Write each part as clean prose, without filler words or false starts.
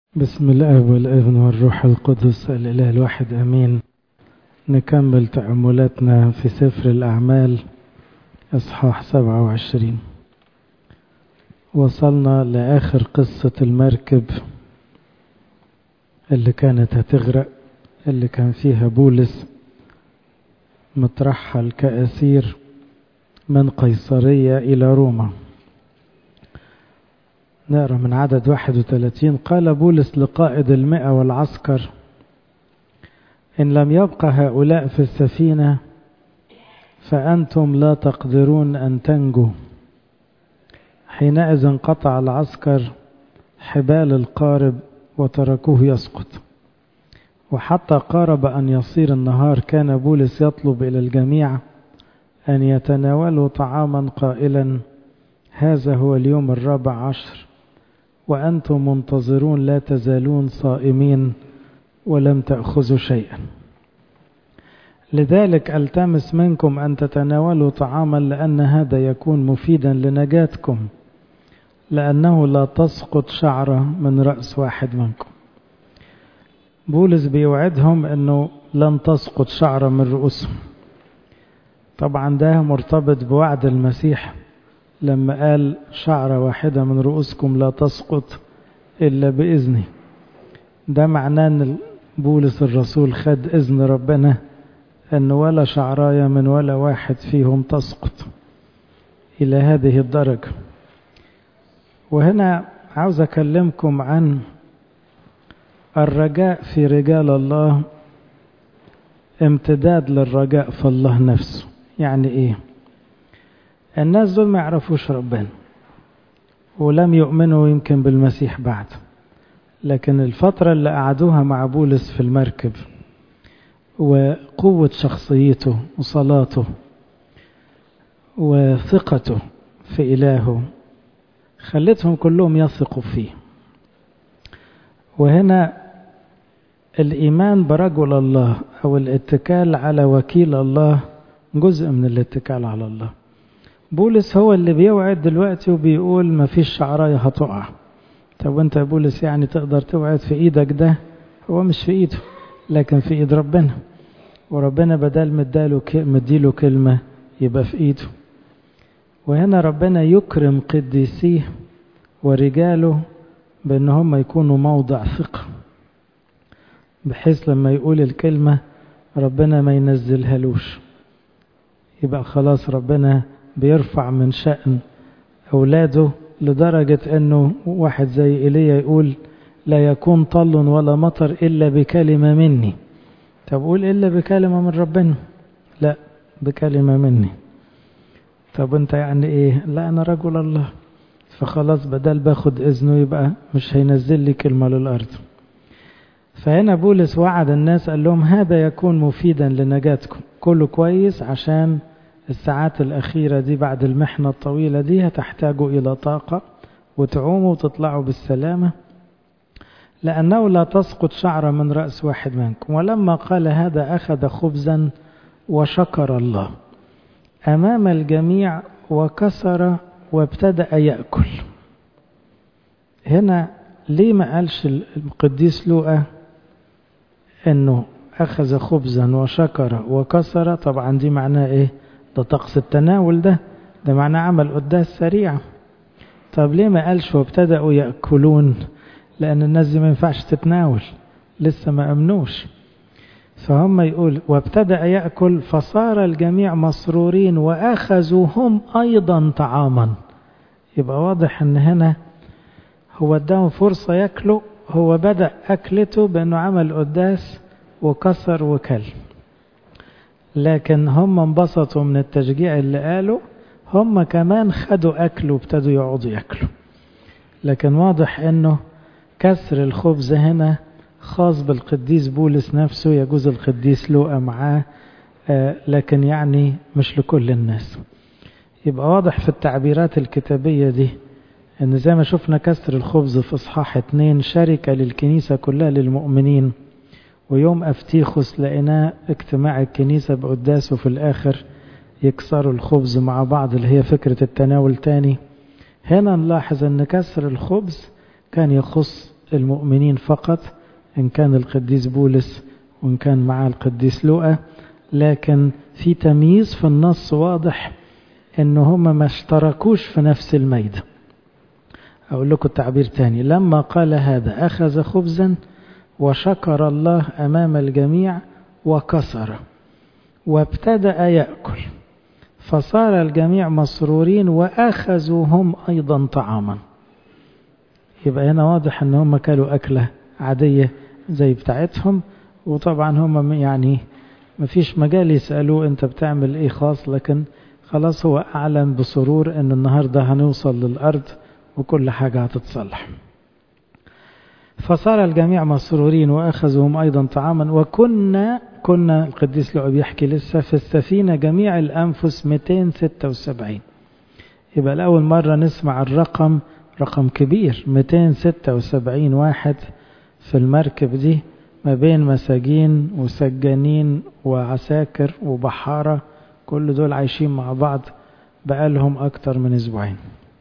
بسم الآب والابن والروح القدس الإله الواحد أمين. نكمل تأملاتنا في سفر الأعمال إصحاح 27. وصلنا لآخر قصة المركب اللي كانت هتغرق، اللي كان فيها بولس مترحل كأسير من قيصرية إلى روما. نقرأ من عدد 31. قال بولس لقائد 100 والعسكر: إن لم يبق هؤلاء في السفينة فأنتم لا تقدرون أن تنجوا. حينئذ قطع العسكر حبال القارب وتركوه يسقط. وحتى قارب أن يصير النهار كان بولس يطلب إلى الجميع أن يتناولوا طعاما قائلا: هذا هو اليوم 14 وأنتم منتظرون لا تزالون صائمين ولم تأخذوا شيئا. لذلك ألتمس منكم أن تتناولوا طعاما، لأن هذا يكون مفيدا لنجاتكم، لأنه لا تسقط شعرة من رأس واحد منكم. بولس بيوعدهم أنه لن تسقط شعرة من رؤوسهم. طبعا ده مرتبط بوعد المسيح لما قال: شعرة واحدة من رؤوسكم لا تسقط إلا بإذني. ده معناه أن بولس الرسول خد إذن ربنا أن ولا شعراية من ولا واحد فيهم تسقط إلى هذه الدرجة. وهنا عاوز أكلمكم عن الرجاء في رجال الله، امتداد للرجاء في الله نفسه. يعني إيه؟ الناس دول ما يعرفوش ربنا ولم يؤمنوا يمكن بالمسيح بعد، لكن الفترة اللي قعدوها مع بولس في المركب وقوة شخصيته وصلاته وثقته في إلهه خلتهم كلهم يثقوا فيه. وهنا الإيمان برجل الله أو الاتكال على وكيل الله جزء من الاتكال على الله. بولس هو اللي بيوعد دلوقتي وبيقول ما فيش شعراية هتقع. طب وانت يا بولس يعني تقدر توعد في ايدك؟ ده هو مش في ايده، لكن في ايد ربنا، وربنا بدل مديله كلمة يبقى في ايده. وهنا ربنا يكرم قديسيه ورجاله بان هم يكونوا موضع ثقة، بحيث لما يقول الكلمة ربنا ما ينزلها لوش، يبقى خلاص ربنا بيرفع من شأن أولاده لدرجة أنه واحد زي إيليا يقول: لا يكون طل ولا مطر إلا بكلمة مني. طب قول إلا بكلمة من ربنا؟ لا، بكلمة مني. طب أنت يعني إيه؟ لا، أنا رجل الله، فخلاص بدل باخد إذنه يبقى مش هينزل لي كلمة للأرض. فهنا بولس وعد الناس، قال لهم: هذا يكون مفيدا لنجاتكم، كله كويس، عشان الساعات الأخيرة دي بعد المحنة الطويلة دي هتحتاجوا إلى طاقة وتعوموا وتطلعوا بالسلامة، لأنه لا تسقط شعرة من رأس واحد منكم. ولما قال هذا أخذ خبزا وشكر الله أمام الجميع وكسر وابتدأ يأكل. هنا ليه ما قالش القديس لوقا أنه أخذ خبزا وشكر وكسر؟ طبعا دي معناه إيه؟ ده طقس التناول، ده معناه عمل قداس سريع. طب ليه ما قالش وابتدأوا يأكلون؟ لأن الناس دي ما ينفعش تتناول، لسه ما أمنوش. فهم يقول وابتدأ يأكل، فصار الجميع مسرورين وأخذوا هم أيضا طعاما. يبقى واضح أن هنا هو اداهم فرصة يأكلوا. هو بدأ أكلته بأنه عمل قداس وكسر وكل، لكن هم انبسطوا من التشجيع اللي قالوا، هم كمان خدوا أكل وابتدوا يقعدوا يأكلوا. لكن واضح أنه كسر الخبز هنا خاص بالقديس بولس نفسه، يجوز القديس لوقا معاه، لكن يعني مش لكل الناس. يبقى واضح في التعبيرات الكتابية دي أن زي ما شفنا كسر الخبز في إصحاح 2 شركة للكنيسة كلها للمؤمنين، ويوم أفتيخوس لقيناه اجتماع الكنيسة بقداسه في الآخر يكسروا الخبز مع بعض، اللي هي فكرة التناول تاني. هنا نلاحظ أن كسر الخبز كان يخص المؤمنين فقط، إن كان القديس بولس وإن كان معه القديس لوقا، لكن في تمييز في النص واضح إن هم ما اشتركوش في نفس الميدة. أقول لكم التعبير تاني: لما قال هذا أخذ خبزا وشكر الله أمام الجميع وكسر وابتدأ يأكل، فصار الجميع مسرورين وأخذوا هم أيضا طعاما. يبقى هنا واضح أن هم كانوا أكلة عادية زي بتاعتهم، وطبعا هم يعني مفيش مجال يسألوه أنت بتعمل إيه خاص، لكن خلاص هو أعلن بسرور أن النهاردة هنوصل للأرض وكل حاجة هتتصلح. فصار الجميع مسرورين وأخذوا هم أيضا طعاما، وكنا القديس لوقا بيحكي لسه في السفينة جميع الأنفس 276. يبقى لأول مرة نسمع الرقم، رقم كبير، 276 واحد في المركب دي، ما بين مساجين وسجانين وعساكر وبحارة، كل دول عايشين مع بعض بقالهم أكتر من أسبوعين.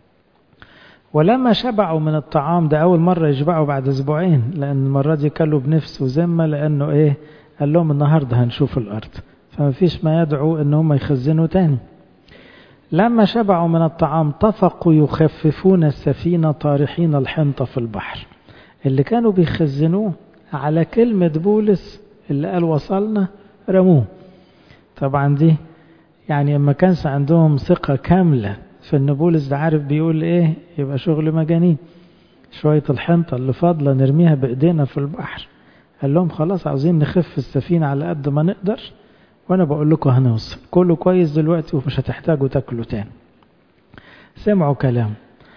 ولما شبعوا من الطعام، ده أول مرة يشبعوا بعد أسبوعين، لأن المرة دي كلوا بنفس وذمة، لأنه إيه؟ قال لهم النهاردة هنشوف الأرض، فما فيش ما يدعو إنهم يخزنوا تاني. لما شبعوا من الطعام طفقوا يخففون السفينة طارحين الحنطة في البحر. اللي كانوا بيخزنوه على كلمة بولس اللي قال وصلنا رموه. طبعا دي يعني اما كانش عندهم ثقة كاملة في ان بولس ده عارف بيقول ايه، يبقى شغل مجانين. شوية الحنطة اللي فاضلة نرميها بايدينا في البحر. قال لهم خلاص عاوزين نخف السفينة على قد ما نقدر، وانا بقول لكم هنوصل، كله كويس دلوقتي ومش هتحتاجوا تاكلوا تاني. سمعوا كلام.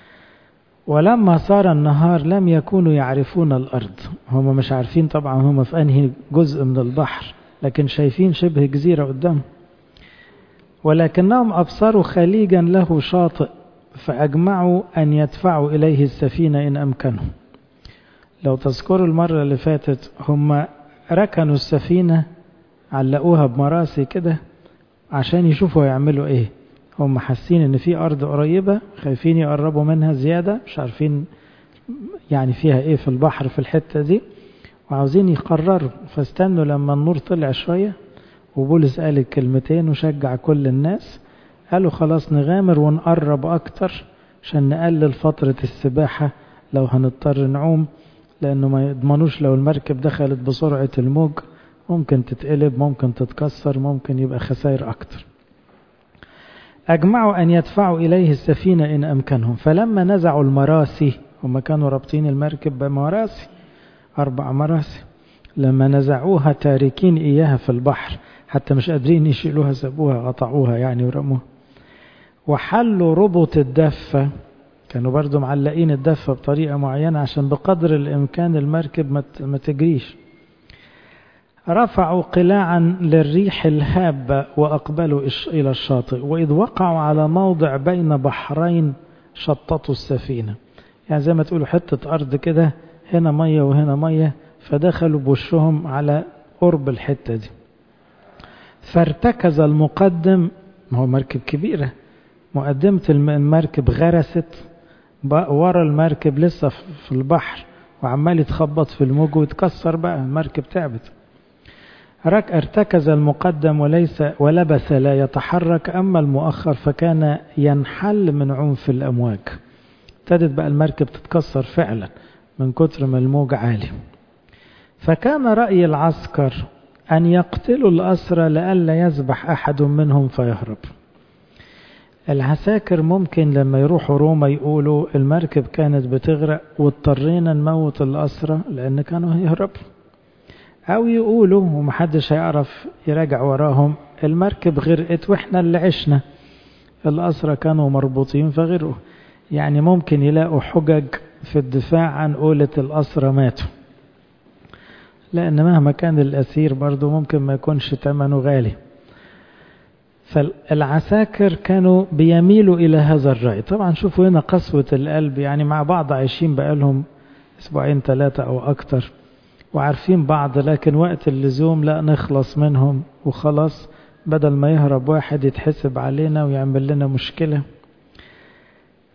ولما صار النهار لم يكونوا يعرفون الأرض. هم مش عارفين طبعا هم في أنهي جزء من البحر، لكن شايفين شبه جزيرة قدام. ولكنهم أبصروا خليجا له شاطئ، فأجمعوا أن يدفعوا إليه السفينة إن أمكنهم. لو تذكروا المرة اللي فاتت، هم ركنوا السفينة، علقوها بمراسي كده عشان يشوفوا يعملوا إيه. هم حاسين ان في ارض قريبة، خايفين يقربوا منها زيادة، مش عارفين يعني فيها ايه في البحر في الحتة دي، وعاوزين يقرروا. فاستنوا لما النور طلع شوية وبولس قال الكلمتين وشجع كل الناس، قالوا خلاص نغامر ونقرب اكتر عشان نقلل فترة السباحة لو هنضطر نعوم، لانه ما يضمنوش لو المركب دخلت بسرعة الموج ممكن تتقلب، ممكن تتكسر، ممكن يبقى خسائر اكتر. أجمعوا أن يدفعوا إليه السفينة إن أمكنهم. فلما نزعوا المراسي، هم كانوا رابطين المركب بمراسي، 4 مراسي، لما نزعوها تاركين إياها في البحر، حتى مش قادرين يشيلوها، سابوها، قطعوها يعني ورموها. وحلوا ربط الدفة، كانوا برضو معلقين الدفة بطريقة معينة عشان بقدر الإمكان المركب ما تجريش. رفعوا قلاعا للريح الهابة وأقبلوا إلى الشاطئ، وإذ وقعوا على موضع بين بحرين شططوا السفينة. يعني زي ما تقولوا حتة أرض كده، هنا مية وهنا مية، فدخلوا بوشهم على قرب الحتة دي. فارتكز المقدم، ما هو مركب كبيرة، مقدمة المركب غرست ورا المركب لسه في البحر، وعمال يتخبط في الموج ويتكسر بقى، المركب تعبت. ارتكز المقدم ولبس لا يتحرك، أما المؤخر فكان ينحل من عنف الأمواج. ابتدت بقى المركب تتكسر فعلا من كتر ما الموج عالي. فكان رأي العسكر أن يقتلوا الأسرى لئلا يذبح أحد منهم فيهرب. العساكر ممكن لما يروحوا روما يقولوا المركب كانت بتغرق واضطرينا نموت الأسرى لأن كانوا يهربوا، أو يقولوا ومحدش هيعرف يراجع وراهم المركب غرقت وإحنا اللي عشنا، الأسرى كانوا مربوطين فغرقوا. يعني ممكن يلاقوا حجج في الدفاع عن قولة الأسرى ماتوا، لأن مهما كان الأسير برضو ممكن ما يكونش ثمنه غالي. فالعساكر كانوا بيميلوا إلى هذا الرأي. طبعا شوفوا هنا قسوة القلب، يعني مع بعض عايشين بقالهم 2-3 أو أكتر وعارفين بعض، لكن وقت اللزوم لا نخلص منهم وخلاص، بدل ما يهرب واحد يتحسب علينا ويعمل لنا مشكلة.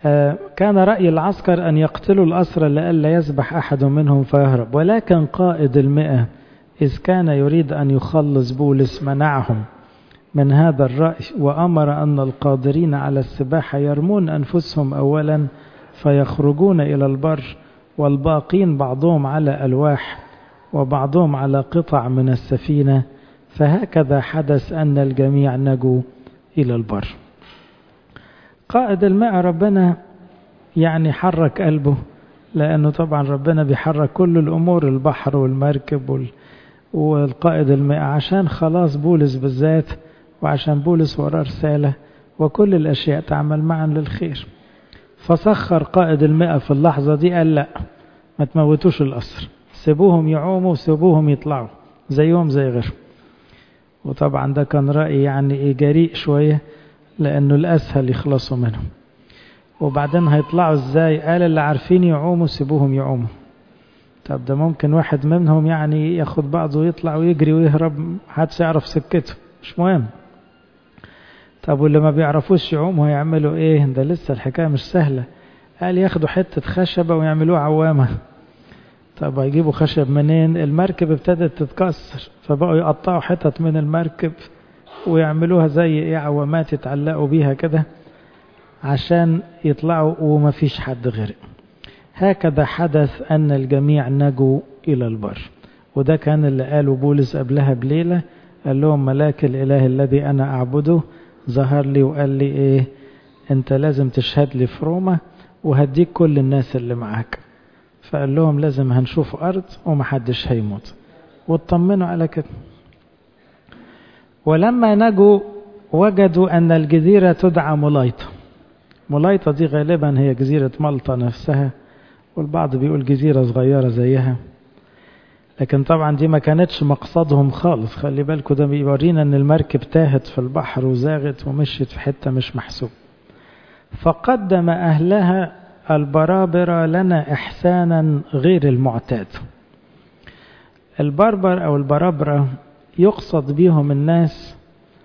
كان رأي العسكر أن يقتلوا الأسرى لئلا يسبح أحد منهم فيهرب، ولكن قائد 100 إذ كان يريد أن يخلص بولس منعهم من هذا الرأي، وأمر أن القادرين على السباحة يرمون أنفسهم أولا فيخرجون إلى البر، والباقين بعضهم على ألواح وبعضهم على قطع من السفينة، فهكذا حدث أن الجميع نجوا إلى البر. قائد 100 ربنا يعني حرك قلبه، لأنه طبعا ربنا بيحرك كل الأمور، البحر والمركب والقائد 100 عشان خلاص بولس بالذات، وعشان بولس وراه رسالة، وكل الأشياء تعمل معا للخير. فسخر قائد 100 في اللحظة دي، قال لا ما تموتوش الأسر، سيبوهم يعوموا وسيبوهم يطلعوا زيهم زي غيرهم. وطبعا ده كان رأي يعني جريء شوية، لأنه الأسهل يخلصوا منهم. وبعدين هيطلعوا ازاي؟ قال اللي عارفين يعوموا سيبوهم يعوموا. طب ده ممكن واحد منهم يعني ياخد بعضه ويطلع ويجري ويهرب، محدش يعرف سكته، مش مهم. طب واللي ما بيعرفوش يعوموا هيعملوا ايه؟ ده لسه الحكاية مش سهلة. قال ياخدوا حتة خشبة ويعملوها عوامة. طب هيجيبوا خشب منين؟ المركب ابتدت تتكسر، فبقوا يقطعوا حتت من المركب ويعملوها زي عوامات يتعلقوا بيها كده عشان يطلعوا وما فيش حد غير. هكذا حدث أن الجميع نجوا إلى البر. وده كان اللي قاله بولس قبلها بليلة، قال لهم ملاك الإله الذي أنا أعبده ظهر لي وقال لي إيه؟ أنت لازم تشهد لي في روما وهديك كل الناس اللي معاك. فقال لهم لازم هنشوف أرض ومحدش هيموت، واطمنوا على كده. ولما نجوا وجدوا أن الجزيرة تدعى ملايطة. ملايطة دي غالبا هي جزيرة مالطا نفسها، والبعض بيقول جزيرة صغيرة زيها، لكن طبعا دي ما كانتش مقصدهم خالص. خلي بالكم ده بيورينا أن المركب تاهت في البحر وزاغت ومشيت في حتة مش محسوب. فقدم أهلها البرابرة لنا إحسانا غير المعتاد. البربر أو البرابرة يقصد بيهم الناس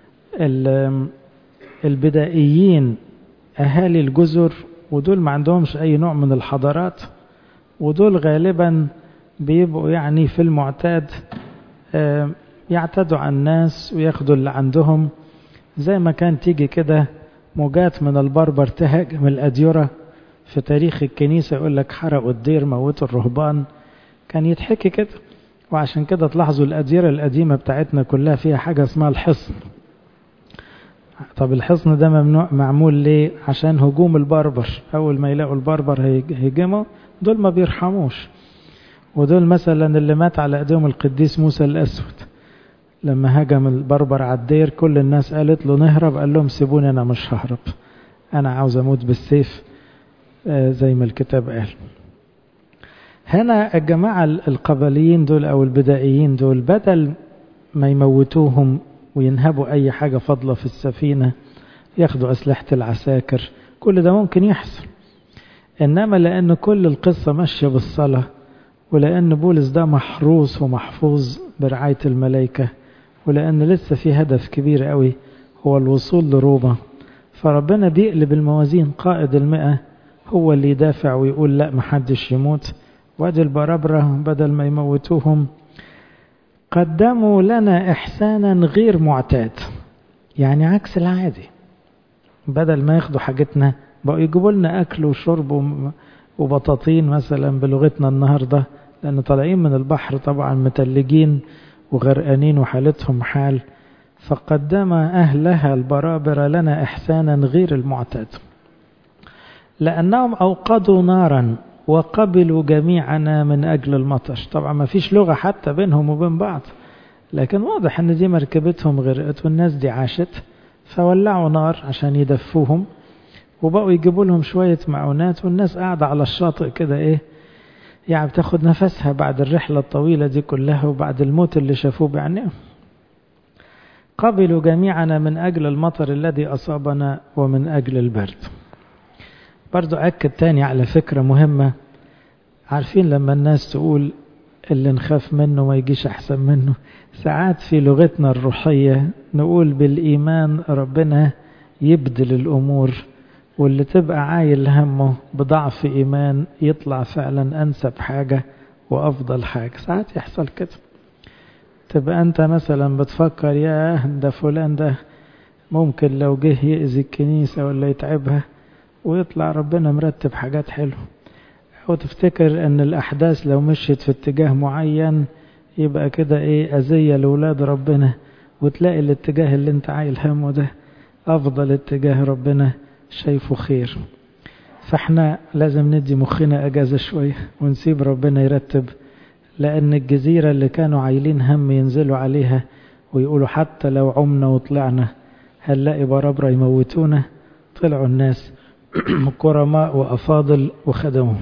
البدائيين، أهالي الجزر، ودول ما عندهمش أي نوع من الحضارات، ودول غالبا بيبقوا يعني في المعتاد يعتدوا على الناس وياخدوا اللي عندهم. زي ما كان تيجي كده موجات من البربر تهاجم الأديرة في تاريخ الكنيسة، يقول لك حرقوا الدير، موتوا الرهبان، كان يتحكي كده. وعشان كده تلاحظوا الأديرة القديمة بتاعتنا كلها فيها حاجة اسمها الحصن. طب الحصن ده ممنوع، معمول ليه؟ عشان هجوم البربر. أول ما يلاقوا البربر هيجموا، دول ما بيرحموش. ودول مثلا اللي مات على ايديهم القديس موسى الأسود، لما هجم البربر على الدير كل الناس قالت له نهرب، قال لهم سيبوني أنا مش ههرب، أنا عاوز أموت بالسيف زي ما الكتاب قال. هنا الجماعة القبليين دول أو البدائيين دول بدل ما يموتوهم وينهبوا أي حاجة فضلة في السفينة، ياخدوا أسلحة العساكر، كل ده ممكن يحصل. إنما لأن كل القصة ماشية بالصلاة، ولأن بولس ده محروس ومحفوظ برعاية الملائكة، ولأن لسه في هدف كبير قوي هو الوصول لروما، فربنا بيقلب الموازين. قائد 100 هو اللي يدافع ويقول لا محدش يموت، وادي البرابرة بدل ما يموتوهم قدموا لنا إحسانا غير معتاد، يعني عكس العادي. بدل ما ياخدوا حاجتنا بقوا يجيبوا لنا أكل وشرب وبطاطين مثلا بلغتنا النهاردة، لأن طالعين من البحر طبعا متلجين وغرقانين وحالتهم حال. فقدم أهلها البرابرة لنا إحسانا غير المعتاد، لأنهم أوقدوا نارا وقبلوا جميعنا من أجل المطر. طبعا ما فيش لغة حتى بينهم وبين بعض، لكن واضح أن دي مركبتهم غرقت والناس دي عاشت، فولعوا نار عشان يدفوهم، وبقوا يجيبوا لهم شوية معونات، والناس قاعدة على الشاطئ كده إيه يعني بتاخد نفسها بعد الرحلة الطويلة دي كلها وبعد الموت اللي شافوه بعينهم. قبلوا جميعنا من أجل المطر الذي أصابنا ومن أجل البرد. برضو أكد تاني على فكرة مهمة. عارفين لما الناس تقول اللي نخاف منه ما يجيش أحسن منه، ساعات في لغتنا الروحية نقول بالإيمان ربنا يبدل الأمور واللي تبقى عايل همه بضعف إيمان يطلع فعلا أنسب حاجة وأفضل حاجة. ساعات يحصل كده، تبقى أنت مثلا بتفكر يا ده فلان ده ممكن لو جه يأذي الكنيسة ولا يتعبها، ويطلع ربنا مرتب حاجات حلوة. أو تفتكر أن الأحداث لو مشيت في اتجاه معين يبقى كده أذية لولاد ربنا، وتلاقي الاتجاه اللي انت عايل همه ده أفضل اتجاه ربنا شايفه خير. فاحنا لازم ندي مخنا أجازة شوية ونسيب ربنا يرتب، لأن الجزيرة اللي كانوا عايلين هم ينزلوا عليها ويقولوا حتى لو عمنا وطلعنا هنلاقي برابرة يموتونا، طلعوا الناس كرماء وأفاضل وخدموا.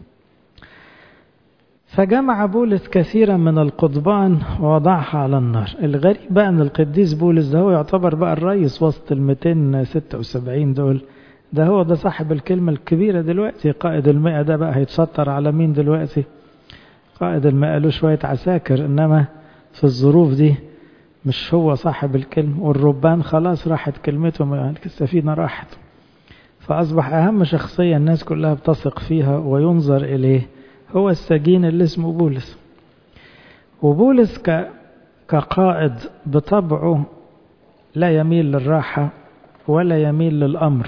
فجمع بولس كثيرا من القضبان ووضعها على النار. الغريب بقى أن القديس بولس ده هو يعتبر بقى الرئيس وسط 276 دول، ده هو ده صاحب الكلمة الكبيرة دلوقتي. قائد 100 ده بقى هيتشطر على مين دلوقتي؟ قائد 100 له شوية عساكر، إنما في الظروف دي مش هو صاحب الكلمة. والربان خلاص راحت كلمتهم، السفينة راحت. فأصبح أهم شخصية الناس كلها بتثق فيها وينظر إليه هو السجين اللي اسمه بولس. وبولس كقائد بطبعه لا يميل للراحة ولا يميل للأمر.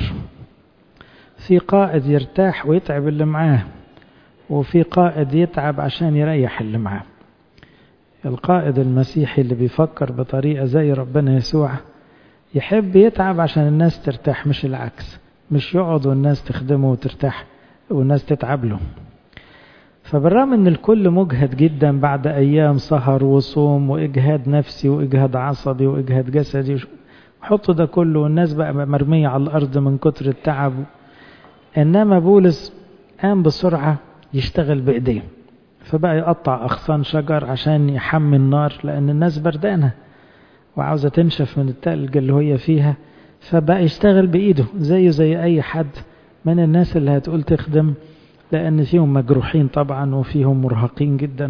في قائد يرتاح ويتعب اللي معاه، وفي قائد يتعب عشان يريح اللي معاه. القائد المسيحي اللي بيفكر بطريقة زي ربنا يسوع يحب يتعب عشان الناس ترتاح، مش العكس، مش يقعد والناس تخدمه وترتاح والناس تتعب له. فبالرغم ان الكل مجهد جدا بعد ايام سهر وصوم واجهاد نفسي واجهاد عصبي واجهاد جسدي، حطوا ده كله والناس بقى مرمية على الارض من كتر التعب، انما بولس قام بسرعة يشتغل بايديه. فبقى يقطع اغصان شجر عشان يحمي النار، لان الناس بردانة وعاوزة تنشف من التلج اللي هي فيها. فبقى يشتغل بايده زي اي حد من الناس اللي هتقول تخدم، لأن فيهم مجروحين طبعا وفيهم مرهقين جدا.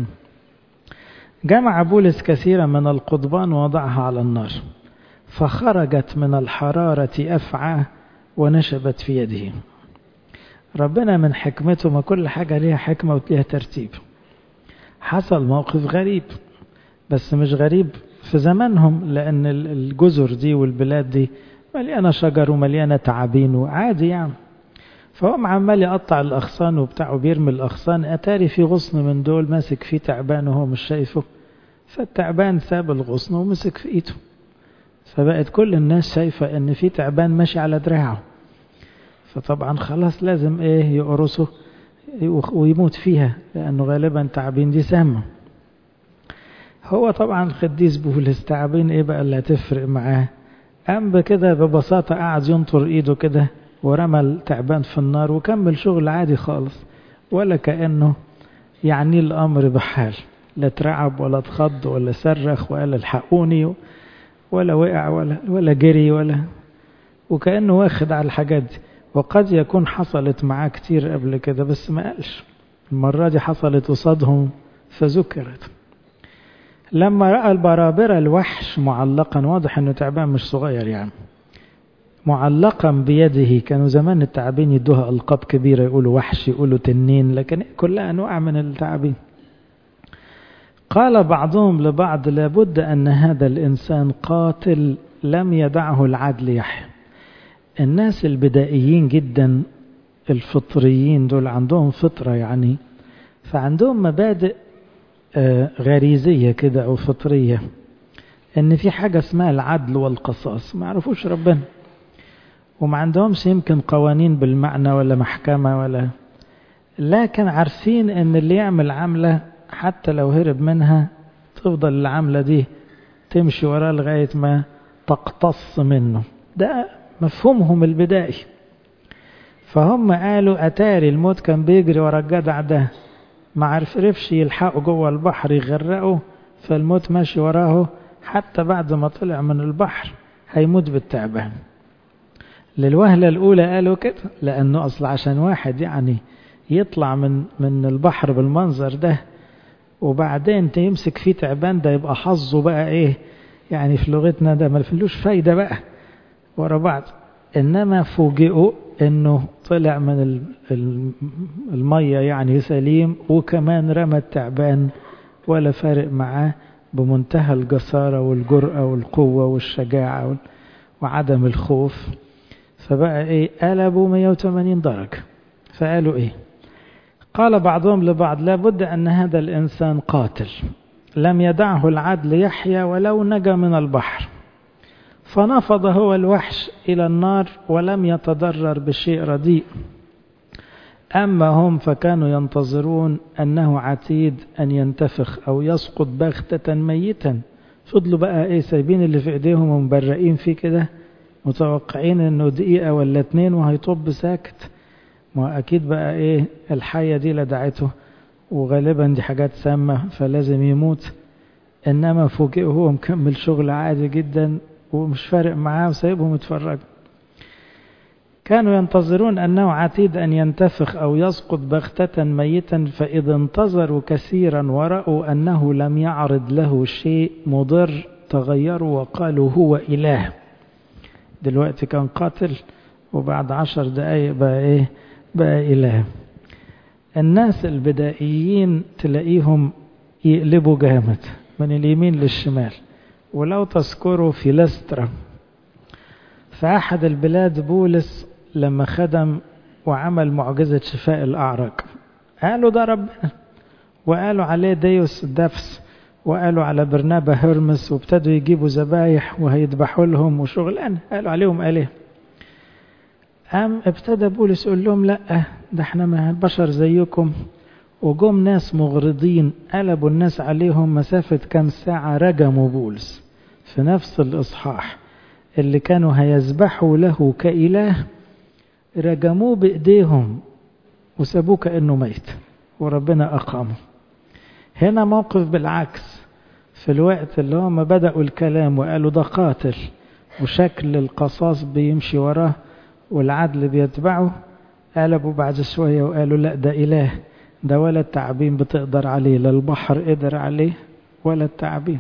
جمع بولس كثيرا من القضبان ووضعها على النار، فخرجت من الحرارة أفعى ونشبت في يده. ربنا من حكمته، ما كل حاجة ليها حكمة وليها ترتيب. حصل موقف غريب، بس مش غريب في زمانهم، لأن الجزر دي والبلاد دي مليانة شجر ومليانة تعابين وعادي يعني. فهو عمال يقطع الأغصان وبتاعه بيرمي الأغصان، أتاري في غصن من دول ماسك فيه تعبان وهو مش شايفه، فالتعبان ساب الغصن ومسك في إيده. فبقت كل الناس شايفة إن في تعبان ماشي على دراعه، فطبعا خلاص لازم يقرصه ويموت فيها، لأنه غالبا تعبين دي سامة. هو طبعا القديس بولس تعبين بقى اللي هتفرق معاه، قام بكده ببساطة قاعد ينطر إيده كده ورمى التعبان في النار وكمل شغل عادي خالص، ولا كأنه يعني الأمر بحال، لا ترعب ولا تخض ولا صرخ ولا الحقوني ولا وقع ولا جري وكأنه واخد على الحاجات دي. وقد يكون حصلت معاه كتير قبل كده بس ما قالش، المرة دي حصلت قصادهم فذكرت. لما رأى البرابرة الوحش معلقا، واضح انه تعبان مش صغير يعني، معلقا بيده. كانوا زمان التعابين يدوها ألقاب كبيرة، يقولوا وحش، يقولوا تنين، لكن كلها أنواع من التعابين. قال بعضهم لبعض لابد أن هذا الإنسان قاتل لم يدعه العدل يحيى. الناس البدائيين جدا الفطريين دول عندهم فطرة يعني، فعندهم مبادئ غريزية كده أو فطرية، إن في حاجة اسمها العدل والقصاص. ما يعرفوش ربنا، وما عندهمش يمكن قوانين بالمعنى ولا محكمة لكن عارفين ان اللي يعمل عملة حتى لو هرب منها تفضل العملة دي تمشي وراه لغاية ما تقتص منه. ده مفهومهم البدائي. فهم قالوا أتاري الموت كان بيجري ورا الجدع ده، ما عرفش يلحقه جوه البحر يغرقه، فالموت ماشي وراه حتى بعد ما طلع من البحر هيموت بالتعبان. للوهلة الأولى قالوا كده، لأنه أصل عشان واحد يعني يطلع من البحر بالمنظر ده وبعدين تمسك فيه تعبان، ده يبقى حظه بقى يعني في لغتنا ده ما فيلوش فايدة بقى ورا بعض. إنما فوجئوا انه طلع من المية يعني سليم، وكمان رمى التعبان ولا فارق معاه، بمنتهى الجسارة والجرأة والقوة والشجاعة وعدم الخوف. فبقى ايه؟ قلبوا 180 درجة. فقالوا ايه؟ قال بعضهم لبعض لابد أن هذا الإنسان قاتل، لم يدعه العدل يحيى ولو نجا من البحر. فنفض هو الوحش إلى النار ولم يتضرر بشيء رديء. أما هم فكانوا ينتظرون أنه عتيد أن ينتفخ أو يسقط بغتة ميتا. فضلوا بقى إيه؟ سايبين اللي في إيديهم ومبرقين فيه كده، متوقعين أنه دقيقة ولا 2 وهيطب ساكت. ما أكيد بقى إيه؟ الحية دي لدعته، وغالبا دي حاجات سامة فلازم يموت. إنما فوجئه هو مكمل شغل عادي جدا ومش فارق معاه وسايبهم يتفرجوا. كانوا ينتظرون أنه عتيد أن ينتفخ أو يسقط بغتة ميتا، فإذا انتظروا كثيرا ورأوا أنه لم يعرض له شيء مضر تغيروا وقالوا هو إله. دلوقتي كان قاتل وبعد 10 دقايق بقى إيه؟ بقى إله. الناس البدائيين تلاقيهم يقلبوا جامد من اليمين للشمال. ولو تذكروا في لسترا في أحد البلاد بولس لما خدم وعمل معجزة شفاء الأعرج، قالوا ده ربنا، وقالوا عليه ديوس دافس، وقالوا على برنابا هرمس، وابتدوا يجيبوا ذبايح وهيذبحوا لهم وشغلان، قالوا عليهم آله. ابتدى بولس يقول لهم لا، ده احنا ما بشر زيكم. وجم ناس مغرضين قلبوا الناس عليهم، مسافة كام ساعة رجموا بولس في نفس الإصحاح اللي كانوا هيذبحوا له كإله، رجموه بإيديهم وسابوه كأنه ميت وربنا أقامه. هنا موقف بالعكس، في الوقت اللي هم بدأوا الكلام وقالوا ده قاتل وشكل القصاص بيمشي وراه والعدل بيتبعه، قلبوا بعد شوية وقالوا لا، ده إله، ده ولا التعبين بتقدر عليه، لا البحر قدر عليه ولا التعبين.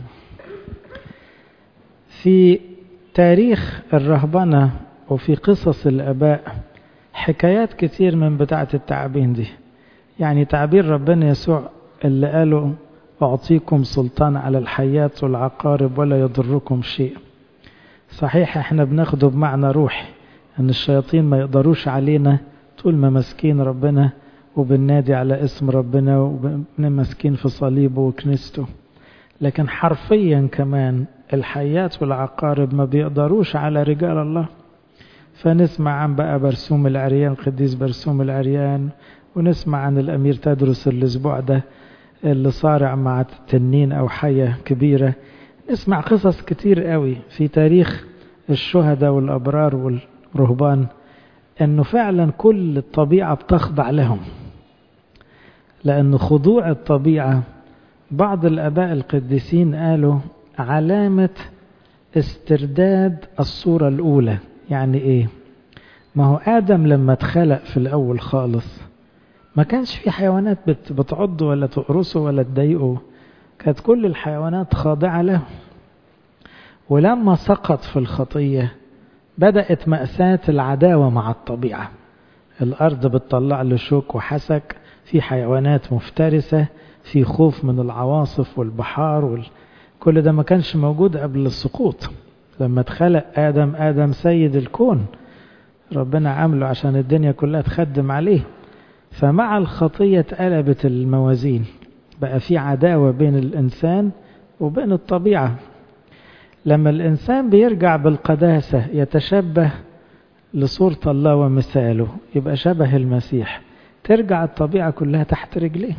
في تاريخ الرهبنة وفي قصص الآباء حكايات كتير من بتاعة التعبين دي. يعني تعبير ربنا يسوع اللي قالوا أعطيكم سلطان على الحيات والعقارب ولا يضركم شيء، صحيح احنا بناخده بمعنى روحي ان الشياطين ما يقدروش علينا طول ما مسكين ربنا وبننادي على اسم ربنا وبنمسكين في صليبه وكنيسته. لكن حرفيا كمان الحيات والعقارب ما بيقدروش على رجال الله. فنسمع عن بقى برسوم العريان، القديس برسوم العريان، ونسمع عن الأمير تدرس الأسبوع ده اللي صارع مع تنين أو حية كبيرة. نسمع قصص كتير قوي في تاريخ الشهداء والأبرار والرهبان أنه فعلا كل الطبيعة بتخضع لهم، لأن خضوع الطبيعة بعض الآباء القديسين قالوا علامة استرداد الصورة الأولى. يعني إيه؟ ما هو آدم لما اتخلق في الأول خالص ما كانش في حيوانات بتعضه ولا تقرصه ولا تضايقه، كانت كل الحيوانات خاضعة له. ولما سقط في الخطية بدأت مأساة العداوة مع الطبيعة. الأرض بتطلع له شوك وحسك، في حيوانات مفترسة، في خوف من العواصف والبحار كل ده ما كانش موجود قبل السقوط. لما اتخلق آدم سيد الكون، ربنا عامله عشان الدنيا كلها تخدم عليه. فمع الخطية اتقلبت الموازين، بقى في عداوة بين الإنسان وبين الطبيعة. لما الإنسان بيرجع بالقداسة يتشبه لصورة الله ومثاله، يبقى شبه المسيح، ترجع الطبيعة كلها تحت رجليه.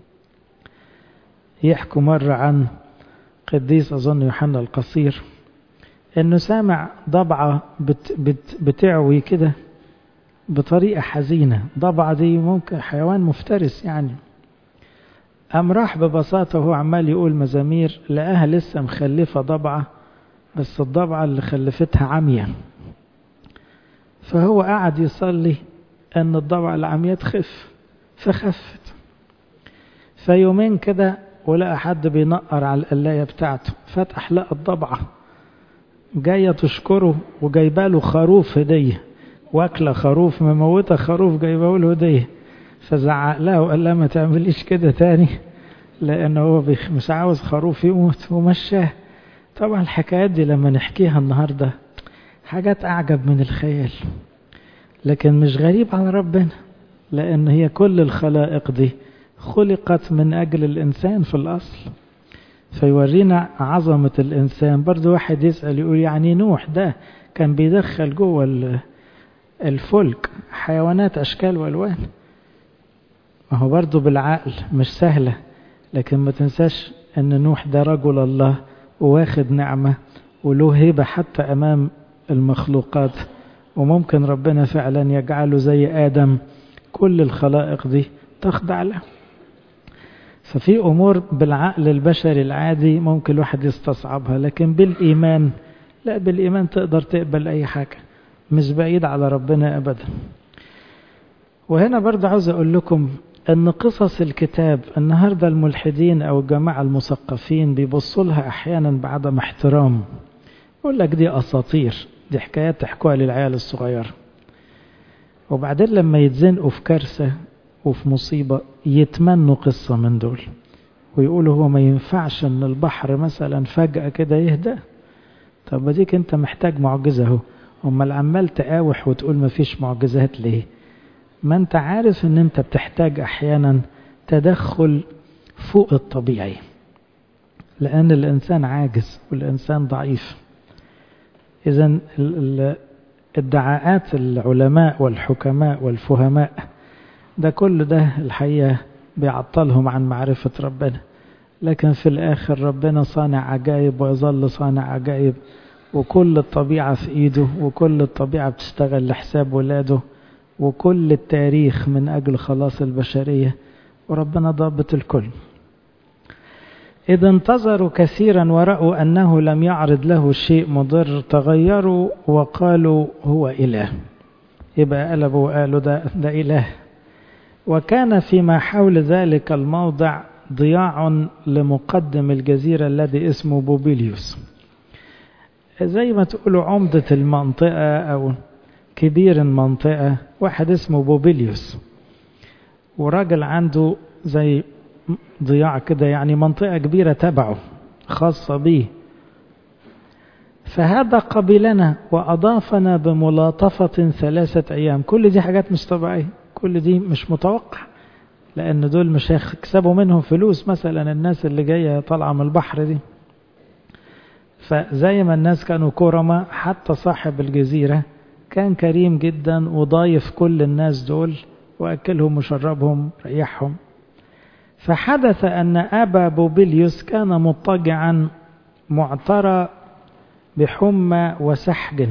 يحكوا مرة عن قديس أظن يوحنا القصير إنه سامع ضبعة بتعوي كده بطريقة حزينة. ضبعة دي ممكن حيوان مفترس يعني. قام راح ببساطة وهو عمال يقول مزامير، لقاها لسه مخلفة ضبعة، بس الضبعة اللي خلفتها عمية. فهو قاعد يصلي أن الضبعة العمية تخف، فخفت. فيومين كده ولقى حد بينقر على القلاية بتاعته، فتح لقى الضبعة جاية تشكره وجايباله خروف هدية. واكله خروف مموته خروف جايبه له هديه، فزعق لها وقال لها ما تعمليش كده تاني، لانه هو مش عاوز خروف يموت ومشاه. طبعا الحكايات دي لما نحكيها النهارده حاجات اعجب من الخيال، لكن مش غريب على ربنا، لان هي كل الخلائق دي خلقت من اجل الانسان في الاصل. فيورينا عظمة الانسان. برضو واحد يسأل يقول يعني نوح ده كان بيدخل جوه الفلك حيوانات اشكال والوان، ما هو برضو بالعقل مش سهلة، لكن ما تنساش ان نوح ده رجل الله وواخد نعمة وله هيبة حتى امام المخلوقات، وممكن ربنا فعلا يجعله زي آدم كل الخلائق دي تخضع له. ففي أمور بالعقل البشري العادي ممكن الواحد يستصعبها، لكن بالإيمان لا، بالإيمان تقدر تقبل أي حاجة، مش بعيد على ربنا أبدا. وهنا برضه عاوز أقول لكم أن قصص الكتاب النهاردة الملحدين أو الجماعة المثقفين بيبصوا لها أحيانا بعدم احترام، يقول لك دي أساطير، دي حكايات تحكوها للعيال الصغير، وبعدين لما يتزنقوا في كارثة وفي مصيبة يتمنوا قصة من دول ويقولوا هو ما ينفعش ان البحر مثلا فجأة كده يهدأ. طب بديك انت محتاج معجزة اهو، امال عمال تقاوح وتقول ما فيش معجزات ليه؟ ما انت عارف ان انت بتحتاج احيانا تدخل فوق الطبيعي، لان الانسان عاجز والانسان ضعيف. اذا ادعاءات العلماء والحكماء والفهماء ده كل ده الحقيقة بيعطلهم عن معرفة ربنا، لكن في الآخر ربنا صانع عجائب ويظل صانع عجائب، وكل الطبيعة في إيده، وكل الطبيعة بتشتغل لحساب ولاده، وكل التاريخ من أجل خلاص البشرية، وربنا ضابط الكل. إذا انتظروا كثيرا ورأوا أنه لم يعرض له شيء مضر تغيروا وقالوا هو إله. يبقى قلبوا وقالوا ده إله. وكان فيما حول ذلك الموضع ضياع لمقدم الجزيرة الذي اسمه بوبيليوس، زي ما تقولوا عمدة المنطقة أو كبير المنطقة، واحد اسمه بوبيليوس، وراجل عنده زي ضياع كده، يعني منطقة كبيرة تبعه خاصة به. فهذا قبلنا وأضافنا بملاطفة 3 أيام. كل دي حاجات مش طبيعية، كل دي مش متوقع، لأن دول مش هيكسبوا منهم فلوس مثلا الناس اللي جاية طالعة من البحر دي. فزي ما الناس كانوا كرماء، حتى صاحب الجزيرة كان كريم جدا وضايف كل الناس دول وأكلهم وشربهم ريحهم. فحدث أن أبا بوبيليوس كان مضطجعا معترى بحمى وسحج،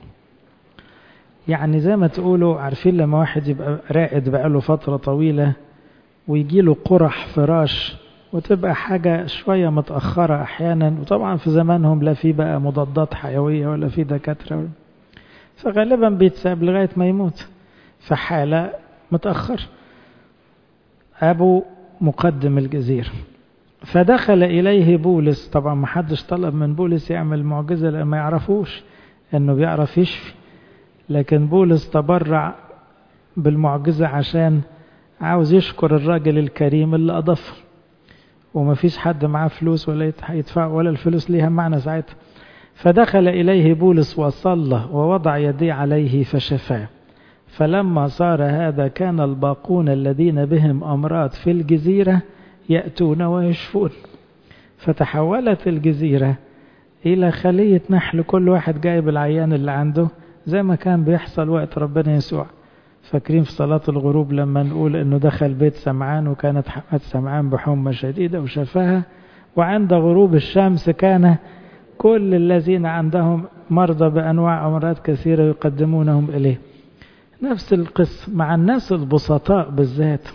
يعني زي ما تقولوا عارفين لما واحد يبقى راقد بقاله فترة طويلة ويجيله قرح فراش، وتبقى حاجة شوية متأخرة أحيانا، وطبعا في زمانهم لا في بقى مضادات حيوية ولا في دكاترة، فغالبا بيتساب لغاية ما يموت، فحالة متأخر. أبو مقدم الجزيرة فدخل إليه بولس. طبعا ما حدش طلب من بولس يعمل معجزة لأن ما يعرفوش أنه بيعرف يشفي، لكن بولس تبرع بالمعجزة عشان عاوز يشكر الراجل الكريم اللي أضافه، وما فيش حد معاه فلوس ولا يدفع ولا الفلوس ليها معنى ساعتها. فدخل إليه بولس وصلى ووضع يديه عليه فشفاه. فلما صار هذا كان الباقون الذين بهم أمراض في الجزيرة يأتون ويشفون، فتحولت الجزيرة إلى خلية نحل، كل واحد جايب العيان اللي عنده، زي ما كان بيحصل وقت ربنا يسوع. فاكرين في صلاة الغروب لما نقول إنه دخل بيت سمعان وكانت حماة سمعان بحمى شديدة وشفاها، وعند غروب الشمس كان كل الذين عندهم مرضى بأنواع أمراض كثيرة يقدمونهم إليه. نفس القصة مع الناس البسطاء بالذات،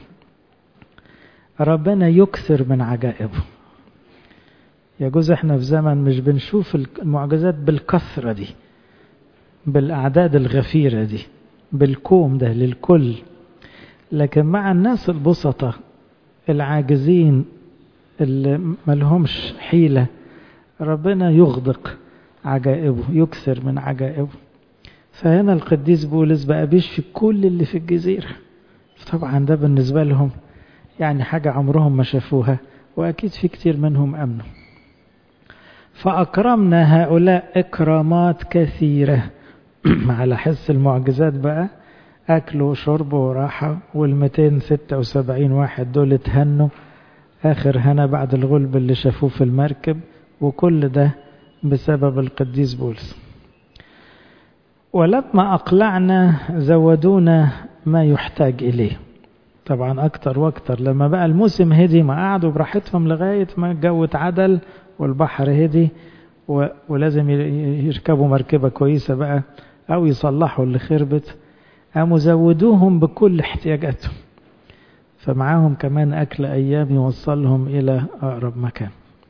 ربنا يكثر من عجائبه. يجوز احنا في زمن مش بنشوف المعجزات بالكثرة دي، بالأعداد الغفيرة دي، بالكوم ده للكل، لكن مع الناس البسطاء العاجزين اللي ملهمش حيلة، ربنا يغدق عجائبه، يكثر من عجائبه. فهنا القديس بولس بقى بيشفي كل اللي في الجزيرة. طبعا ده بالنسبة لهم يعني حاجة عمرهم ما شافوها، وأكيد في كتير منهم أمنوا. فأكرمنا هؤلاء إكرامات كثيرة على حس المعجزات بقى، أكل وشرب وراحة، وال276 واحد دول اتهنوا آخر هنا بعد الغلب اللي شافوه في المركب، وكل ده بسبب القديس بولس. ولما أقلعنا زودونا ما يحتاج إليه. طبعا أكتر وأكتر لما بقى الموسم هدي، ما قعدوا براحتهم لغاية ما الجو اتعدل والبحر هدي ولازم يركبوا مركبة كويسة بقى أو يصلحوا اللي خربت، قاموا زودوهم بكل احتياجاتهم، فمعاهم كمان أكل أيام يوصلهم إلى أقرب مكان.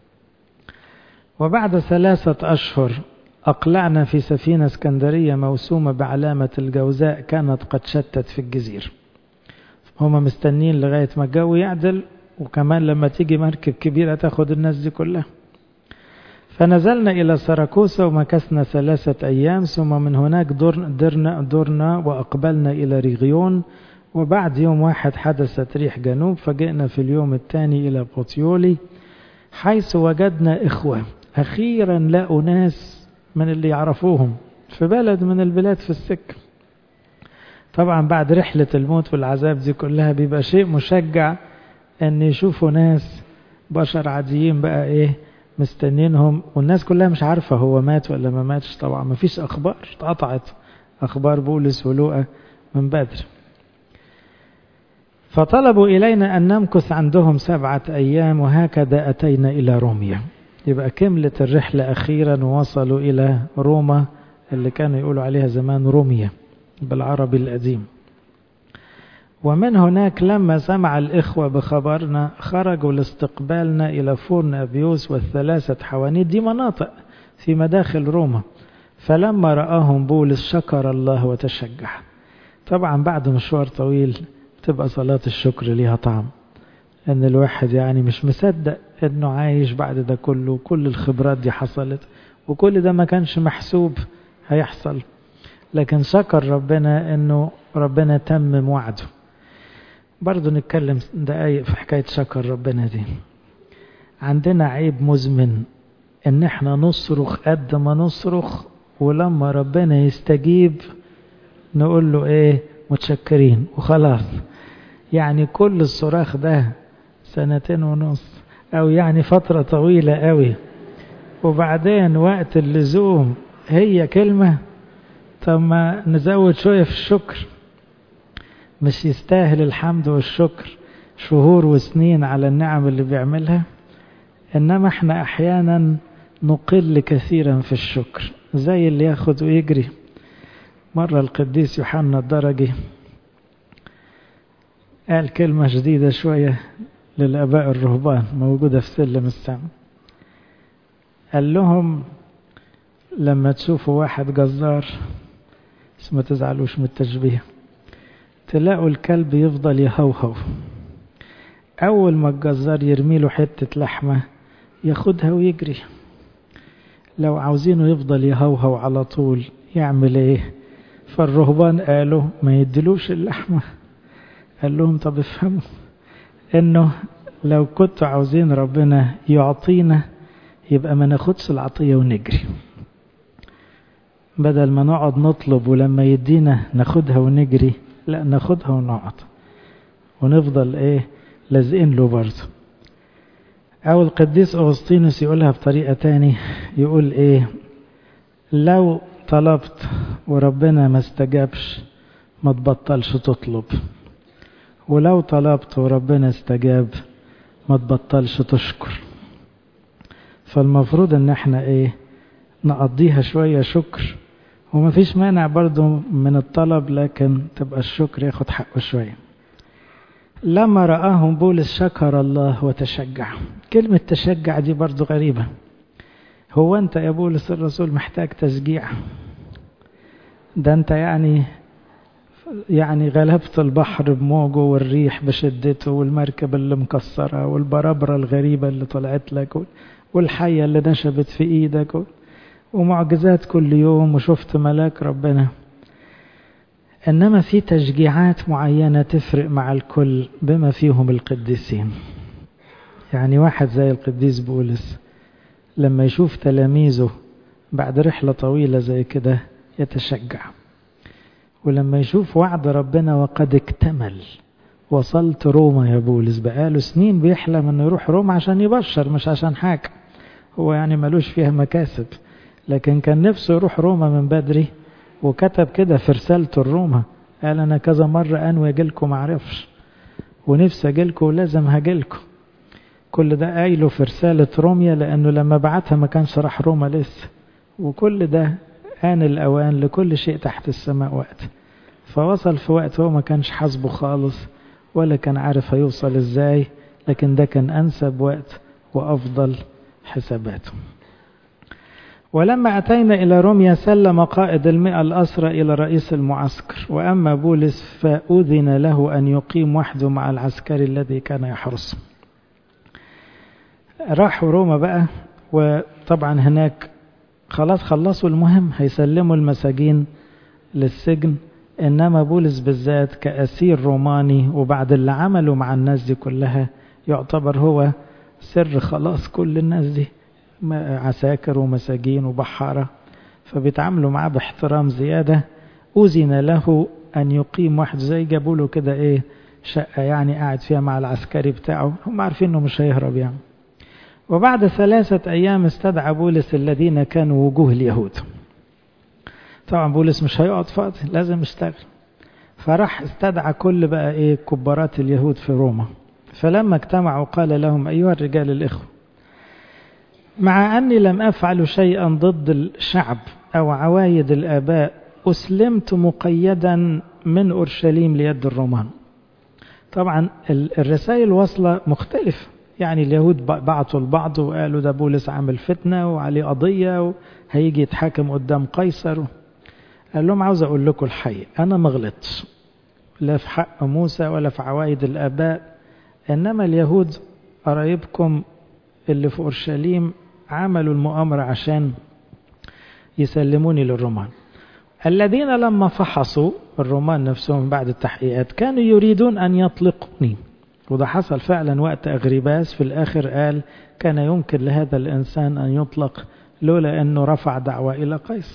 وبعد 3 أشهر أقلعنا في سفينة اسكندرية موسومة بعلامة الجوزاء كانت قد شتت في الجزيرة. هما مستنين لغاية ما الجو يعدل، وكمان لما تيجي مركب كبيرة تاخد الناس دي كلها. فنزلنا إلى سراكوسا ومكثنا 3 أيام، ثم من هناك درنا وأقبلنا إلى ريغيون. وبعد يوم 1 حدثت ريح جنوب، فجئنا في اليوم الثاني إلى بوتيولي، حيث وجدنا إخوة. أخيرا لقوا ناس من اللي يعرفوهم في بلد من البلاد في السكة. طبعا بعد رحلة الموت والعذاب دي كلها بيبقى شيء مشجع أن يشوفوا ناس بشر عاديين بقى مستنينهم، والناس كلها مش عارفة هو مات ولا ما ماتش. طبعا ما فيش أخبار، اتقطعت أخبار بولس ولوقا من بدر. فطلبوا إلينا أن نمكث عندهم 7 أيام، وهكذا أتينا إلى روميا. يبقى كملت الرحلة أخيرا ووصلوا إلى روما اللي كانوا يقولوا عليها زمان روميا بالعربي القديم. ومن هناك لما سمع الإخوة بخبرنا خرجوا لاستقبالنا إلى فرن أبيوس وال3 حوانيت، دي مناطق في مداخل روما. فلما رآهم بولس شكر الله وتشجع. طبعا بعد مشوار طويل تبقى صلاة الشكر ليها طعم، ان الواحد يعني مش مصدق انه عايش بعد ده كله، كل الخبرات دي حصلت وكل ده ما كانش محسوب هيحصل، لكن شكر ربنا انه ربنا تمم وعده. برضو نتكلم دقايق في حكاية شكر ربنا دي. عندنا عيب مزمن ان احنا نصرخ قد ما نصرخ، ولما ربنا يستجيب نقول له متشكرين وخلاص. يعني كل الصراخ ده 2.5 سنين او يعني فترة طويلة قوي، وبعدين وقت اللزوم هي كلمة. طب ما نزود شوية في الشكر؟ مش يستاهل الحمد والشكر شهور وسنين على النعم اللي بيعملها؟ انما احنا احيانا نقل كثيرا في الشكر، زي اللي ياخد ويجري. مرة القديس يوحنا الدرجي قال كلمة جديدة شوية للآباء الرهبان موجودة في سلم السماء. قال لهم لما تشوفوا واحد جزار، ما تزعلوش من التشبيه، تلاقوا الكلب يفضل يهوهو، أول ما الجزار يرمي له حتة لحمة ياخدها ويجري. لو عاوزينه يفضل يهوهو على طول يعمل ايه؟ فالرهبان قالوا ما يدلوش اللحمة. قال لهم طب افهموا انه لو كنتوا عاوزين ربنا يعطينا يبقى ما ناخدش العطية ونجري، بدل ما نقعد نطلب ولما يدينا ناخدها ونجري، لا ناخدها ونقعد ونفضل لازقين له برضه. او القديس أغسطينوس يقولها بطريقة تاني، يقول لو طلبت وربنا ما استجابش ما تبطلش تطلب، ولو طلبت وربنا استجاب ما تبطلش تشكر. فالمفروض ان احنا نقضيها شوية شكر، وما فيش مانع برضو من الطلب، لكن تبقى الشكر ياخد حقه شوية. لما رآهم بولس شكر الله وتشجع. كلمة تشجع دي برضو غريبة. هو انت يا بولس الرسول محتاج تشجيع؟ ده انت يعني غلبت البحر بموجه والريح بشدته والمركب اللي مكسرة والبرابرة الغريبة اللي طلعت لك والحية اللي نشبت في ايدك ومعجزات كل يوم، وشفت ملاك ربنا. إنما في تشجيعات معينة تفرق مع الكل بما فيهم القديسين. يعني واحد زي القديس بولس لما يشوف تلاميذه بعد رحلة طويلة زي كده يتشجع، ولما يشوف وعد ربنا وقد اكتمل، وصلت روما يا بولس، بقاله سنين بيحلم انه يروح روما عشان يبشر مش عشان حاجة، هو يعني ملوش فيها مكاسب، لكن كان نفسه يروح روما من بدري، وكتب كده في رسالته الروما قال انا كذا مرة انوي اجيلكم معرفش، ونفسي اجيلكم ولازم هجيلكم. كل ده قايله في رسالة روميا لانه لما بعتها ما كانش راح روما لسه، وكل ده آن الأوان لكل شيء تحت السماء وقت. فوصل في وقت هو ما كانش حاسبه خالص ولا كان عارف هيوصل ازاي، لكن ده كان أنسب وقت وأفضل حساباته. ولما أتينا إلى روميا سلم قائد 100 الأسرى إلى رئيس المعسكر، وأما بولس فأذن له أن يقيم وحده مع العسكري الذي كان يحرسه. راحوا روما بقى، وطبعا هناك خلاص خلصوا المهم، هيسلموا المساجين للسجن، إنما بولس بالذات كأسير روماني وبعد اللي عمله مع الناس دي كلها يعتبر هو سر خلاص كل الناس دي، عساكر ومساجين وبحارة، فبيتعاملوا معاه باحترام زيادة. أذن له أن يقيم واحد زي جابوا له كده إيه شقة يعني قاعد فيها مع العسكري بتاعه، هم عارفين إنه مش هيهرب يعني. وبعد 3 أيام استدعى بولس الذين كانوا وجوه اليهود. طبعا بولس مش هيقعد فاضي، لازم يشتغل، فراح استدعى كل بقى ايه كبارات اليهود في روما. فلما اجتمعوا قال لهم أيها الرجال الإخوة، مع أني لم أفعل شيئا ضد الشعب أو عوايد الآباء، أسلمت مقيدا من أورشليم ليد الرومان. طبعا الرسائل واصلة مختلف، يعني اليهود بعتوا البعض وقالوا ده بولس عامل فتنة وعليه قضية وهيجي يتحاكم قدام قيصر. قال لهم عاوز أقول لكم الحقيقة، أنا ما غلطتش لا في حق موسى ولا في عوايد الآباء، إنما اليهود قرايبكم اللي في أورشليم عملوا المؤامرة عشان يسلموني للرومان، الذين لما فحصوا الرومان نفسهم بعد التحقيقات كانوا يريدون أن يطلقوني. وده حصل فعلا وقت أغريباس، في الآخر قال كان يمكن لهذا الإنسان أن يطلق لولا أنه رفع دعوة إلى قيصر،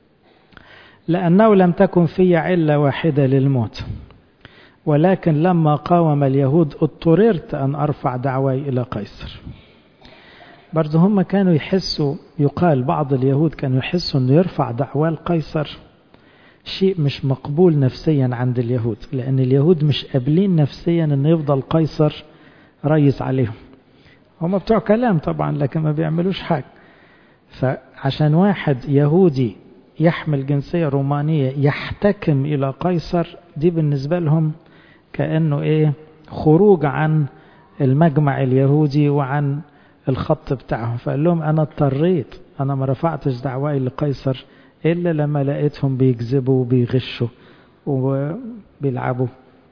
لأنه لم تكن في علة واحدة للموت، ولكن لما قاوم اليهود اضطررت أن أرفع دعوي إلى قيصر. برضو هم كانوا يحسوا، يقال بعض اليهود كانوا يحسوا أنه يرفع دعوى القيصر شيء مش مقبول نفسيا عند اليهود، لأن اليهود مش قابلين نفسيا أن يفضل قيصر رئيس عليهم. هم بتوع كلام طبعا لكن ما بيعملوش حاجة. فعشان واحد يهودي يحمل جنسية رومانية يحتكم إلى قيصر، دي بالنسبة لهم كأنه إيه خروج عن المجمع اليهودي وعن الخط بتاعهم. فقال لهم أنا اضطريت، أنا ما رفعتش دعوائي لقيصر إلا لما لقيتهم بيكذبوا وبيغشوا وبيلعبوا.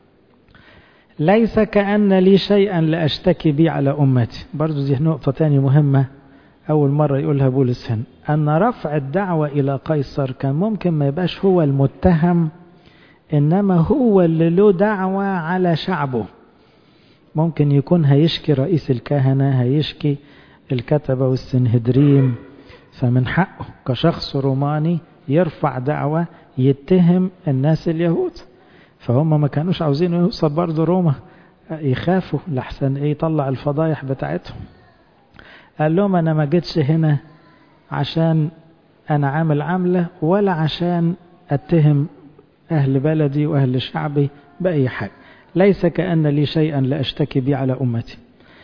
ليس كأن لي شيئا لأشتكي بي على أمتي. برضو دي نقطة تانية مهمة أول مرة يقولها بولس هنا، أن رفع الدعوة إلى قيصر كان ممكن ما يبقاش هو المتهم، إنما هو اللي له دعوة على شعبه. ممكن يكون هيشكي رئيس الكهنة، هيشكي الكتبة والسنهدريم، فمن حقه كشخص روماني يرفع دعوة يتهم الناس اليهود. فهم ما كانوش عاوزين يوصل برضو روما، يخافوا لحسن ايه يطلع الفضايح بتاعتهم. قال لهم انا ما جيتش هنا عشان انا عامل عملة، ولا عشان اتهم اهل بلدي واهل شعبي بأي حاجة. ليس كأن لي شيئا لأشتكي بي على أمتي،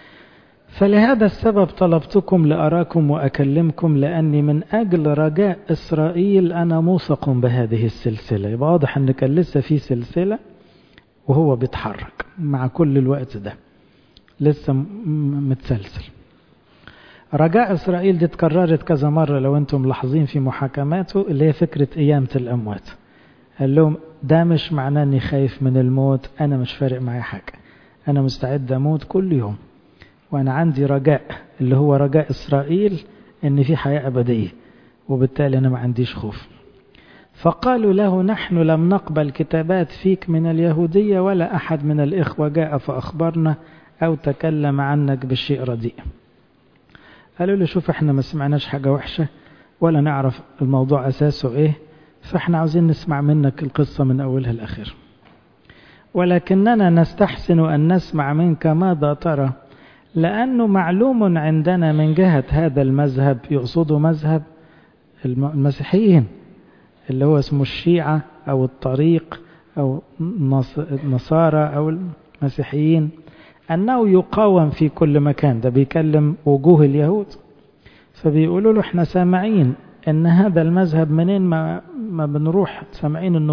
فلهذا السبب طلبتكم لأراكم وأكلمكم، لأني من أجل رجاء إسرائيل أنا موثق بهذه السلسلة. يبقى واضح أن كان لسه في سلسلة وهو بيتحرك مع كل الوقت ده لسه متسلسل. رجاء إسرائيل دي اتكررت كذا مرة لو أنتم ملاحظين في محاكماته، اللي هي فكرة قيامة الأموات. قال لهم ده مش معناه أني خايف من الموت، أنا مش فارق معي حاجة، أنا مستعد أموت كل يوم، وأنا عندي رجاء اللي هو رجاء إسرائيل إن في حياة أبدية، وبالتالي أنا ما عنديش خوف. فقالوا له نحن لم نقبل كتابات فيك من اليهودية ولا أحد من الإخوة جاء فأخبرنا أو تكلم عنك بالشيء رديء. قالوا له شوف احنا ما سمعناش حاجة وحشة ولا نعرف الموضوع أساسه إيه، فاحنا عاوزين نسمع منك القصة من أولها الأخير، ولكننا نستحسن أن نسمع منك ماذا ترى، لأنه معلوم عندنا من جهة هذا المذهب، يقصده مذهب المسيحيين اللي هو اسمه الشيعة أو الطريق أو النصارى أو المسيحيين، أنه يقاوم في كل مكان. ده بيكلم وجوه اليهود، فبيقولوا له احنا سامعين ان هذا المذهب منين ما بنروح سامعين انه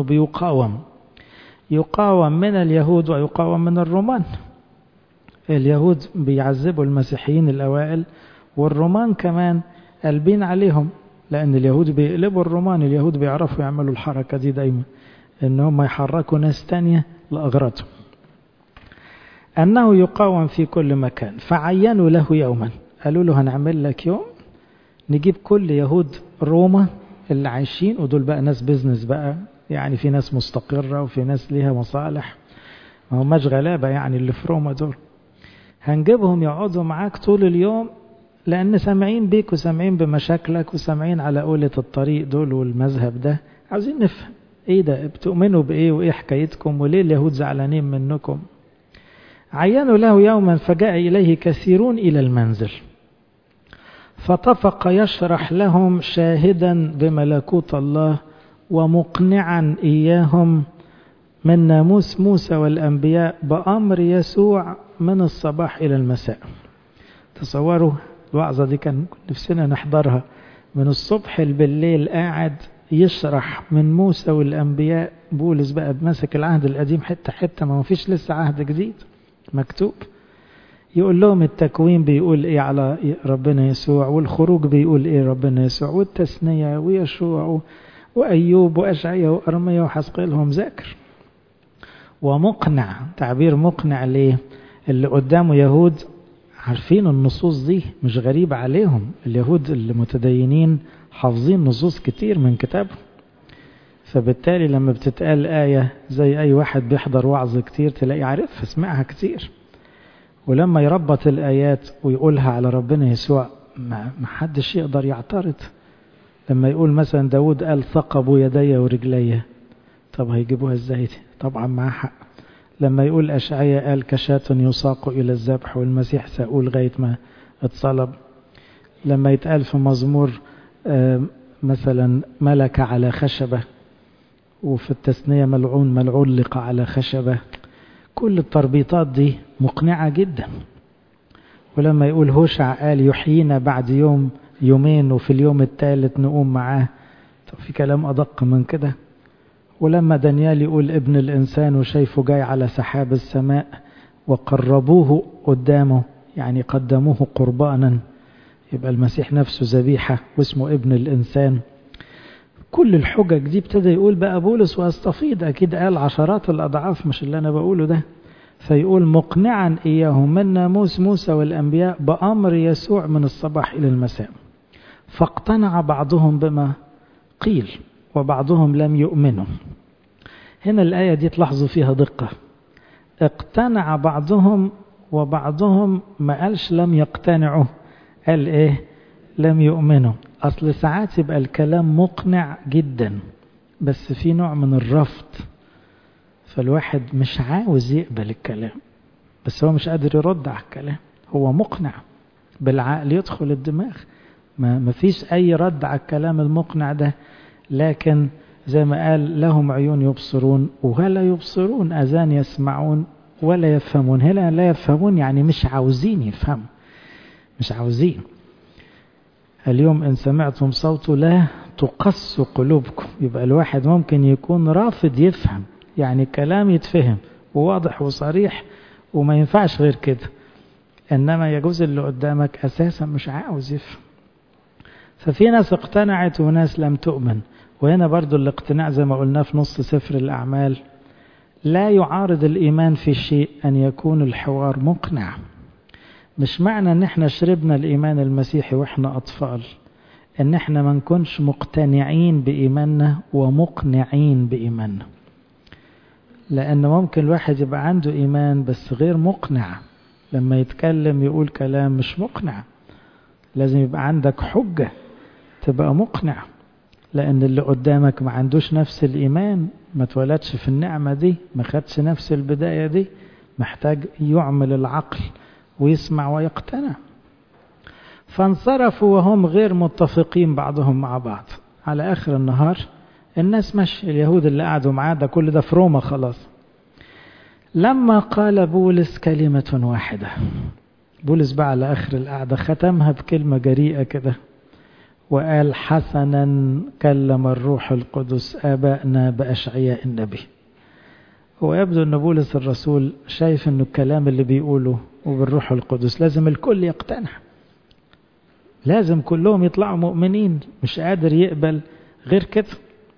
يقاوم من اليهود ويقاوم من الرومان. اليهود بيعذبوا المسيحيين الأوائل، والرومان كمان قلبين عليهم، لأن اليهود بيقلبوا الرومان. اليهود بيعرفوا يعملوا الحركة دي دايما، انهم يحركوا ناس تانية لأغراضهم. أنه يقاوم في كل مكان، فعينوا له يوما، قالوا له هنعمل لك يوم نجيب كل يهود روما اللي عايشين، ودول بقى ناس بيزنس بقى، يعني في ناس مستقرة وفي ناس ليها مصالح، ما هماش غلابة يعني اللي في روما دول، هنجيبهم يقعدوا معاك طول اليوم، لأن سامعين بيك وسامعين بمشاكلك وسامعين على قولة الطريق دول والمذهب ده، عاوزين نفهم ايه ده، بتؤمنوا بايه وايه حكايتكم وليه اليهود زعلانين منكم. عينوا له يوما فجاء إليه كثيرون إلى المنزل، فطفق يشرح لهم شاهدا بملكوت الله ومقنعا إياهم من ناموس موسى والأنبياء بأمر يسوع من الصباح إلى المساء. تصوروا الوعظة دي كان نفسنا نحضرها، من الصبح بالليل قاعد يشرح من موسى والأنبياء. بولس بقى بمسك العهد القديم حتة حتة، ما فيش لسه عهد جديد مكتوب، يقول لهم التكوين بيقول ايه على ربنا يسوع، والخروج بيقول ايه ربنا يسوع، والتثنية ويشوع وأيوب وأشعيا وأرميا وحزقيل، هم ذاكر. ومقنع، تعبير مقنع ليه؟ اللي قدامه يهود عارفين النصوص دي، مش غريبة عليهم. اليهود اللي متدينين حافظين نصوص كتير من كتابهم، فبالتالي لما بتتقال آية زي أي واحد بيحضر وعظ كتير تلاقي عارفها، سمعها كتير. ولما يربط الآيات ويقولها على ربنا يسوع ما حدش يقدر يعترض. لما يقول مثلا داود قال ثقبوا يدي ورجلي، طب هيجيبوها ازاي؟ طبعا معاه حق. لما يقول أشعيا قال كشاة يساق إلى الذبح، والمسيح سأقول لغاية ما اتصلب. لما يتقال في مزمور مثلا ملك على خشبة، وفي التثنية ملعون من علق على خشبة، كل التربيطات دي مقنعة جدا. ولما يقول هوشع قال يحيينا بعد يوم يومين وفي اليوم الثالث نقوم معاه، طب في كلام أدق من كده. ولما دانيال يقول ابن الإنسان وشايفه جاي على سحاب السماء وقربوه قدامه، يعني قدموه قربانا، يبقى المسيح نفسه ذبيحة واسمه ابن الإنسان. كل الحجج دي ابتدى يقول بقى بولس واستفيض، أكيد قال عشرات الأضعاف مش اللي أنا بقوله ده. فيقول مقنعا إياهم من ناموس موسى والأنبياء بأمر يسوع من الصباح إلى المساء. فاقتنع بعضهم بما قيل وبعضهم لم يؤمنوا. هنا الآية دي تلاحظوا فيها دقة، اقتنع بعضهم وبعضهم، ما قالش لم يقتنعوا، قال ايه؟ لم يؤمنوا. أصل ساعات يبقى الكلام مقنع جدا بس في نوع من الرفض، فالواحد مش عاوز يقبل الكلام بس هو مش قادر يرد على الكلام. هو مقنع بالعقل يدخل الدماغ، ما فيش أي رد على الكلام المقنع ده، لكن زي ما قال لهم عيون يبصرون ولا يبصرون، أذان يسمعون ولا يفهمون. هنا لا يفهمون يعني مش عاوزين يفهموا، مش عاوزين. اليوم إن سمعتم صوته لا تقسوا قلوبكم. يبقى الواحد ممكن يكون رافض يفهم، يعني كلام يتفهم وواضح وصريح وما ينفعش غير كده، إنما يجوز اللي قدامك أساسا مش عاوز يفهم. ففي ناس اقتنعت وناس لم تؤمن. وهنا برضو الاقتناع زي ما قلنا في نص سفر الأعمال لا يعارض الإيمان في شيء أن يكون الحوار مقنع. مش معنى ان احنا شربنا الإيمان المسيحي واحنا أطفال ان احنا ما نكونش مقتنعين بإيماننا ومقنعين بإيماننا، لأن ممكن الواحد يبقى عنده إيمان بس غير مقنع، لما يتكلم يقول كلام مش مقنع. لازم يبقى عندك حجة تبقى مقنع، لأن اللي قدامك ما عندوش نفس الإيمان، ما اتولدش في النعمة دي، ما خدش نفس البداية دي، محتاج يعمل العقل ويسمع ويقتنع. فانصرفوا وهم غير متفقين بعضهم مع بعض. على آخر النهار الناس ماشي، اليهود اللي قعدوا معاه ده كل ده في روما خلاص. لما قال بولس كلمة واحدة، بولس بقى على آخر القعدة ختمها بكلمة جريئة كده وقال: حسنا كلم الروح القدس آبائنا بأشعياء النبي. هو يبدو أن بولس الرسول شايف أنه الكلام اللي بيقوله وبالروح القدس لازم الكل يقتنع، لازم كلهم يطلعوا مؤمنين، مش قادر يقبل غير كده.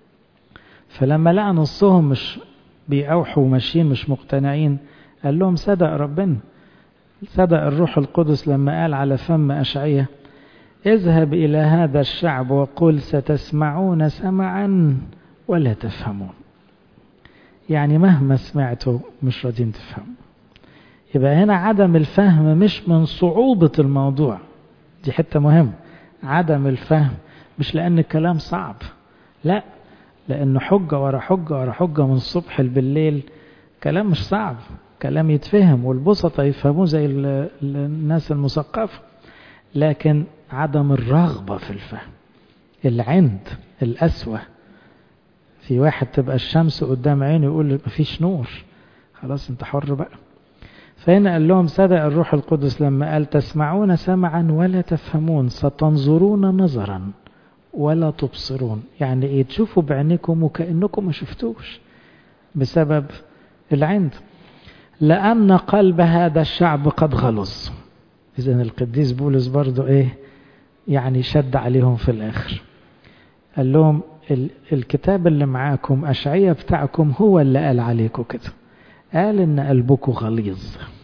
فلما لقى نصهم مش بيأوحوا وماشيين مش مقتنعين، قال لهم: صدق ربنا، صدق الروح القدس لما قال على فم أشعياء: اذهب إلى هذا الشعب وقل ستسمعون سمعا ولا تفهمون. يعني مهما سمعتوا مش راضين تفهموا. يبقى هنا عدم الفهم مش من صعوبة الموضوع، دي حتة مهمة. عدم الفهم مش لأن الكلام صعب، لا، لأنه حجة ورا حجة ورا حجة من الصبح بالليل. كلام مش صعب، كلام يتفهم والبسطة يفهموه زي الناس المثقفة، لكن عدم الرغبة في الفهم، العند، القسوة. في واحد تبقى الشمس قدام عينه يقول مفيش نور، خلاص انت حر بقى. فهنا قال لهم: صدق الروح القدس لما قال تسمعون سمعا ولا تفهمون، ستنظرون نظرا ولا تبصرون. يعني ايه؟ تشوفوا بعينكم وكأنكم ما شفتوش بسبب العند، لأن قلب هذا الشعب قد غلظ. إذن القديس بولس برضو ايه يعني شد عليهم في الآخر، قال لهم: الكتاب اللي معاكم أشعياء بتاعكم هو اللي قال عليكم كده، قال إن قلبكم غليظ.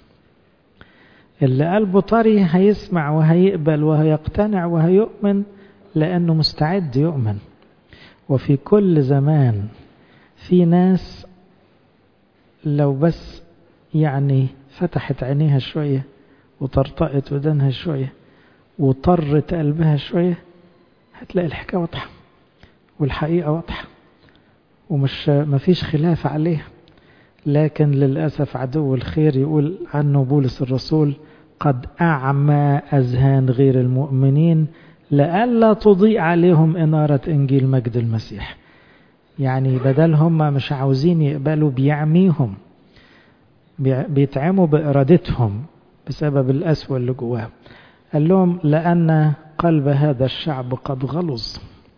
اللي قلبه طري هيسمع وهيقبل وهيقتنع وهيؤمن لأنه مستعد يؤمن. وفي كل زمان في ناس لو بس يعني فتحت عينيها شوية وطرطقت ودنها شوية وطرت قلبها شوية هتلاقي الحكاية واضحة والحقيقة واضحة ومش مفيش خلاف عليها. لكن للأسف عدو الخير يقول عنه بولس الرسول: قد أعمى أذهان غير المؤمنين لئلا تضيء عليهم إنارة إنجيل مجد المسيح. يعني بدل هم مش عاوزين يقبلوا بيعميهم، بيتعموا بإرادتهم بسبب الأسوأ اللي جواهم. قال لهم: لأن قلب هذا الشعب قد غلظ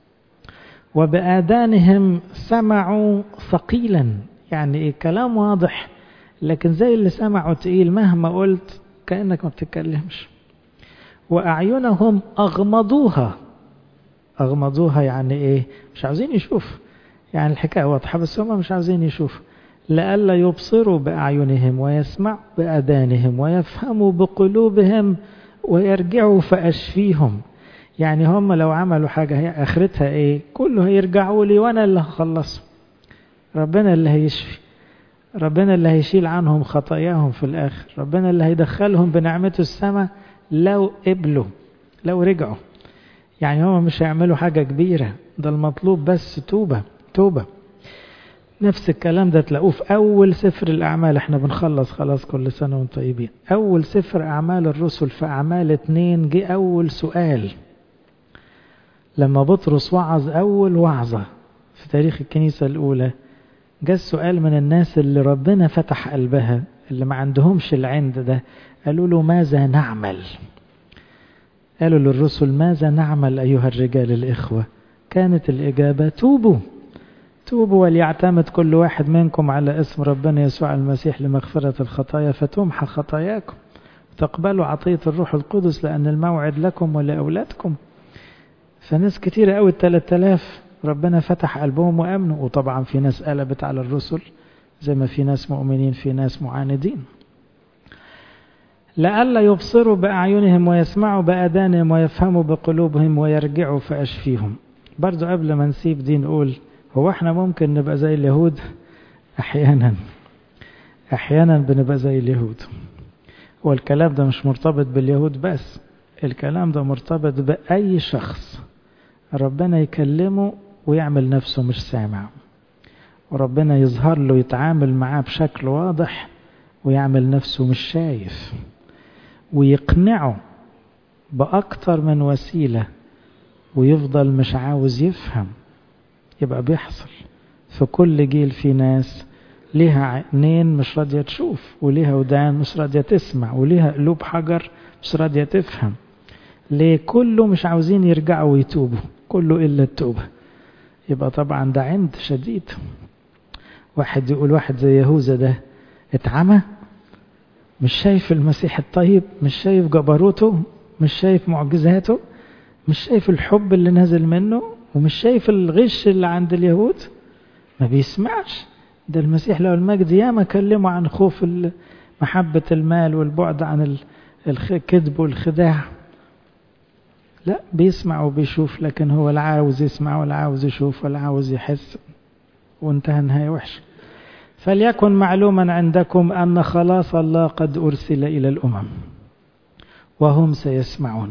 وبآذانهم سمعوا ثقيلا. يعني إيه؟ كلام واضح لكن زي اللي سمعوا تقيل، مهما قلت كأنك ما بتتكلمش. وأعينهم أغمضوها. أغمضوها يعني إيه؟ مش عاوزين يشوف، يعني الحكاية واضحة بس هم مش عاوزين يشوف. لئلا يبصروا بأعينهم ويسمعوا بآذانهم ويفهموا بقلوبهم ويرجعوا فأشفيهم. يعني هم لو عملوا حاجة هي آخرتها إيه؟ كله هيرجعوا لي وأنا اللي هخلصه. ربنا اللي هيشفي، ربنا اللي هيشيل عنهم خطاياهم في الآخر، ربنا اللي هيدخلهم بنعمته السماء لو قبلوا، لو رجعوا. يعني هم مش هيعملوا حاجة كبيرة، ده المطلوب بس توبة. توبة. نفس الكلام ده تلاقوه في أول سفر الأعمال. احنا بنخلص خلاص، كل سنة وانتم طيبين. أول سفر أعمال الرسل في أعمال 2 جه أول سؤال لما بطرس وعظ أول وعظة في تاريخ الكنيسة الأولى. جاء السؤال من الناس اللي ربنا فتح قلبها، اللي ما عندهمش العند ده، قالوا له: ماذا نعمل؟ قالوا للرسل: ماذا نعمل أيها الرجال الإخوة؟ كانت الإجابة: توبوا، توبوا وليعتمد كل واحد منكم على اسم ربنا يسوع المسيح لمغفرة الخطايا فتمحى خطاياكم وتقبلوا عطية الروح القدس لأن الموعد لكم ولأولادكم. فناس كتير قوي 3000 ربنا فتح قلبهم وأمنوا. وطبعا في ناس قلبت على الرسل زي ما في ناس مؤمنين في ناس معاندين. لئلا يبصروا بأعينهم ويسمعوا بآذانهم ويفهموا بقلوبهم ويرجعوا فأشفيهم. برضو قبل ما نسيب دي نقول هو احنا ممكن نبقى زي اليهود؟ أحيانا بنبقى زي اليهود. والكلام ده مش مرتبط باليهود بس، الكلام ده مرتبط بأي شخص ربنا يكلمه ويعمل نفسه مش سامع، وربنا يظهر له يتعامل معاه بشكل واضح ويعمل نفسه مش شايف، ويقنعه بأكتر من وسيلة ويفضل مش عاوز يفهم. يبقى بيحصل في كل جيل في ناس ليها عينين مش راضية تشوف، وليها ودان مش راضية تسمع، وليها قلوب حجر مش راضية تفهم. ليه؟ كله مش عاوزين يرجعوا ويتوبوا، كله إلا التوبة. يبقى طبعا ده عند شديد. واحد يقول واحد زي يهوذا ده اتعمى، مش شايف المسيح الطيب، مش شايف جبروته، مش شايف معجزاته، مش شايف الحب اللي نازل منه، ومش شايف الغش اللي عند اليهود، ما بيسمعش. ده المسيح له المجد ياما كلمه عن خوف محبة المال والبعد عن الكذب والخداع. لا، بيسمع وبيشوف، لكن هو لا عاوز يسمع ولا عاوز يشوف ولا عاوز يحس، وانتهى نهاية وحشة. فليكن معلوما عندكم أن خلاص الله قد أرسل إلى الأمم وهم سيسمعون.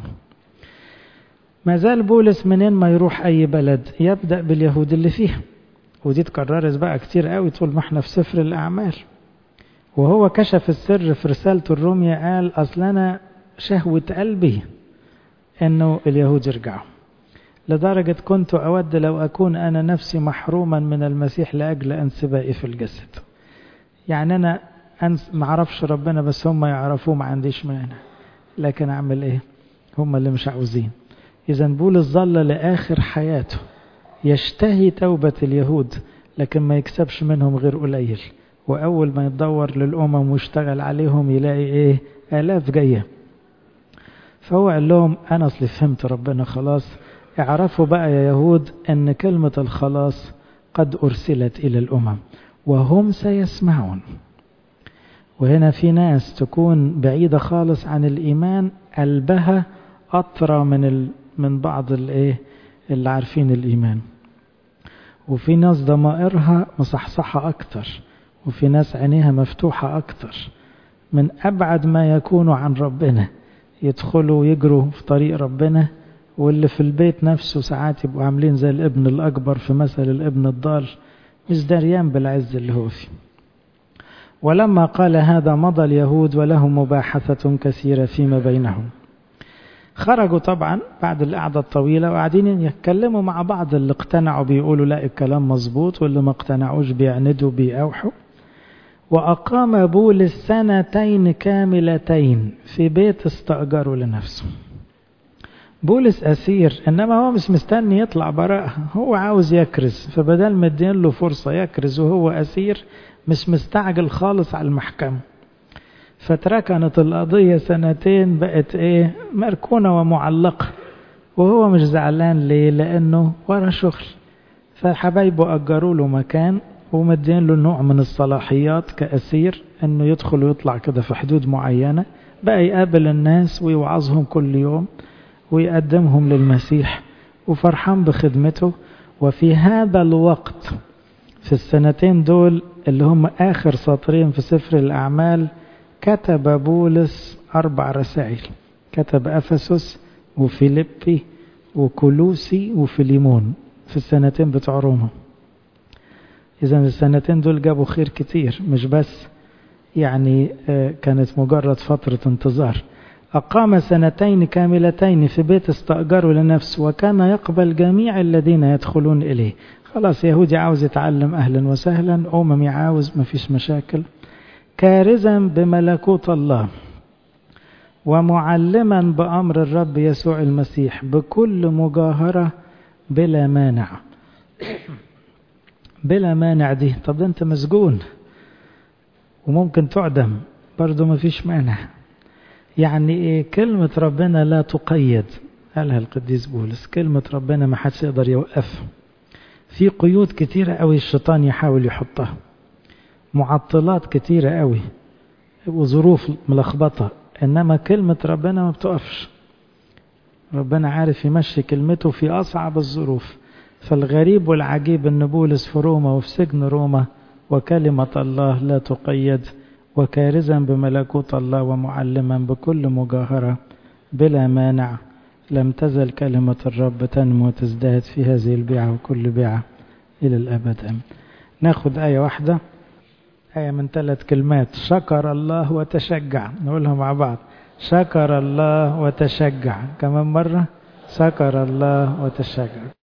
ما زال بولس منين ما يروح أي بلد يبدأ باليهود اللي فيها، ودي تكررت بقى كتير قوي طول ما احنا في سفر الأعمال. وهو كشف السر في رسالة الرومية، قال أصلنا شهوة قلبي أنه اليهود يرجعوا، لدرجة كنت أود لو أكون أنا نفسي محروما من المسيح لأجل انسبائي في الجسد. يعني أنا ما أعرفش ربنا بس هم يعرفوه، ما عنديش مانع، لكن أعمل إيه؟ هم اللي مش عاوزين. إذا بولس ظل لآخر حياته يشتهي توبة اليهود، لكن ما يكسبش منهم غير قليل. وأول ما يتدور للأمم ويشتغل عليهم يلاقي إيه؟ آلاف جاية. فهو قال لهم أنا أصلي فهمت ربنا خلاص، اعرفوا بقى يا يهود أن كلمة الخلاص قد أرسلت إلى الأمم وهم سيسمعون. وهنا في ناس تكون بعيدة خالص عن الإيمان، قلبها أطرى من بعض اللي عارفين الإيمان، وفي ناس ضمائرها مصحصحة أكتر، وفي ناس عينيها مفتوحة أكتر، من أبعد ما يكونوا عن ربنا يدخلوا ويجروا في طريق ربنا. واللي في البيت نفسه ساعات يبقوا عاملين زي الابن الأكبر في مثل الابن الضال، مش دريان بالعز اللي هو فيه. ولما قال هذا مضى اليهود ولهم مباحثة كثيرة فيما بينهم. خرجوا طبعا بعد القعدة الطويلة وقاعدين يتكلموا مع بعض، اللي اقتنعوا بيقولوا لا الكلام مظبوط، واللي ما اقتنعوش بيعندوا بيأوحوا. وأقام بولس 2 كاملتين في بيت استأجروا لنفسه. بولس أسير، إنما هو مش مستني يطلع براءة، هو عاوز يكرز، فبدل مدين له فرصة يكرز وهو أسير مش مستعجل خالص على المحكمة. فتركنت القضية 2 بقت مركونة ومعلقة، وهو مش زعلان. ليه؟ لأنه ورا شغل. فحبايبه أجروا له مكان ومدين له نوع من الصلاحيات كأسير، أنه يدخل ويطلع كده في حدود معينة، بقى يقابل الناس ويوعظهم كل يوم ويقدمهم للمسيح وفرحان بخدمته. وفي هذا الوقت في 2 دول اللي هم آخر سطرين في سفر الأعمال كتب بولس 4 رسائل. كتب أفسس وفيليبي وكولوسي وفيليمون في 2 بتوع روما. إذن 2 دول جابوا خير كتير، مش بس يعني كانت مجرد فترة انتظار. أقام 2 كاملتين في بيت استأجروا لنفسه، وكان يقبل جميع الذين يدخلون إليه. خلاص يهودي عاوز يتعلم أهلا وسهلا، أممي عاوز، ما فيش مشاكل. كارزا بملكوت الله ومعلما بأمر الرب يسوع المسيح بكل مجاهرة بلا مانع. بلا مانع دي، طب انت مسجون وممكن تعدم برضو، ما فيش مانع. يعني كلمة ربنا لا تقيد، قالها القديس بولس، كلمة ربنا ما حدش يقدر يوقف. في قيود كتيرة قوي الشيطان يحاول يحطها، معطلات كتيرة قوي وظروف ملخبطة، إنما كلمة ربنا ما بتقفش. ربنا عارف يمشي كلمته في أصعب الظروف. فالغريب والعجيب أن بولس في روما وفي سجن روما وكلمة الله لا تقيد، وكارزا بملكوت الله ومعلما بكل مجاهرة بلا مانع، لم تزل كلمة الرب تنمو وتزداد في هذه البيعة وكل بيعة إلى الأبد. ناخد آية واحدة، آية من 3 كلمات: شكر الله وتشجع. نقولها مع بعض: شكر الله وتشجع. كمان مرة: شكر الله وتشجع.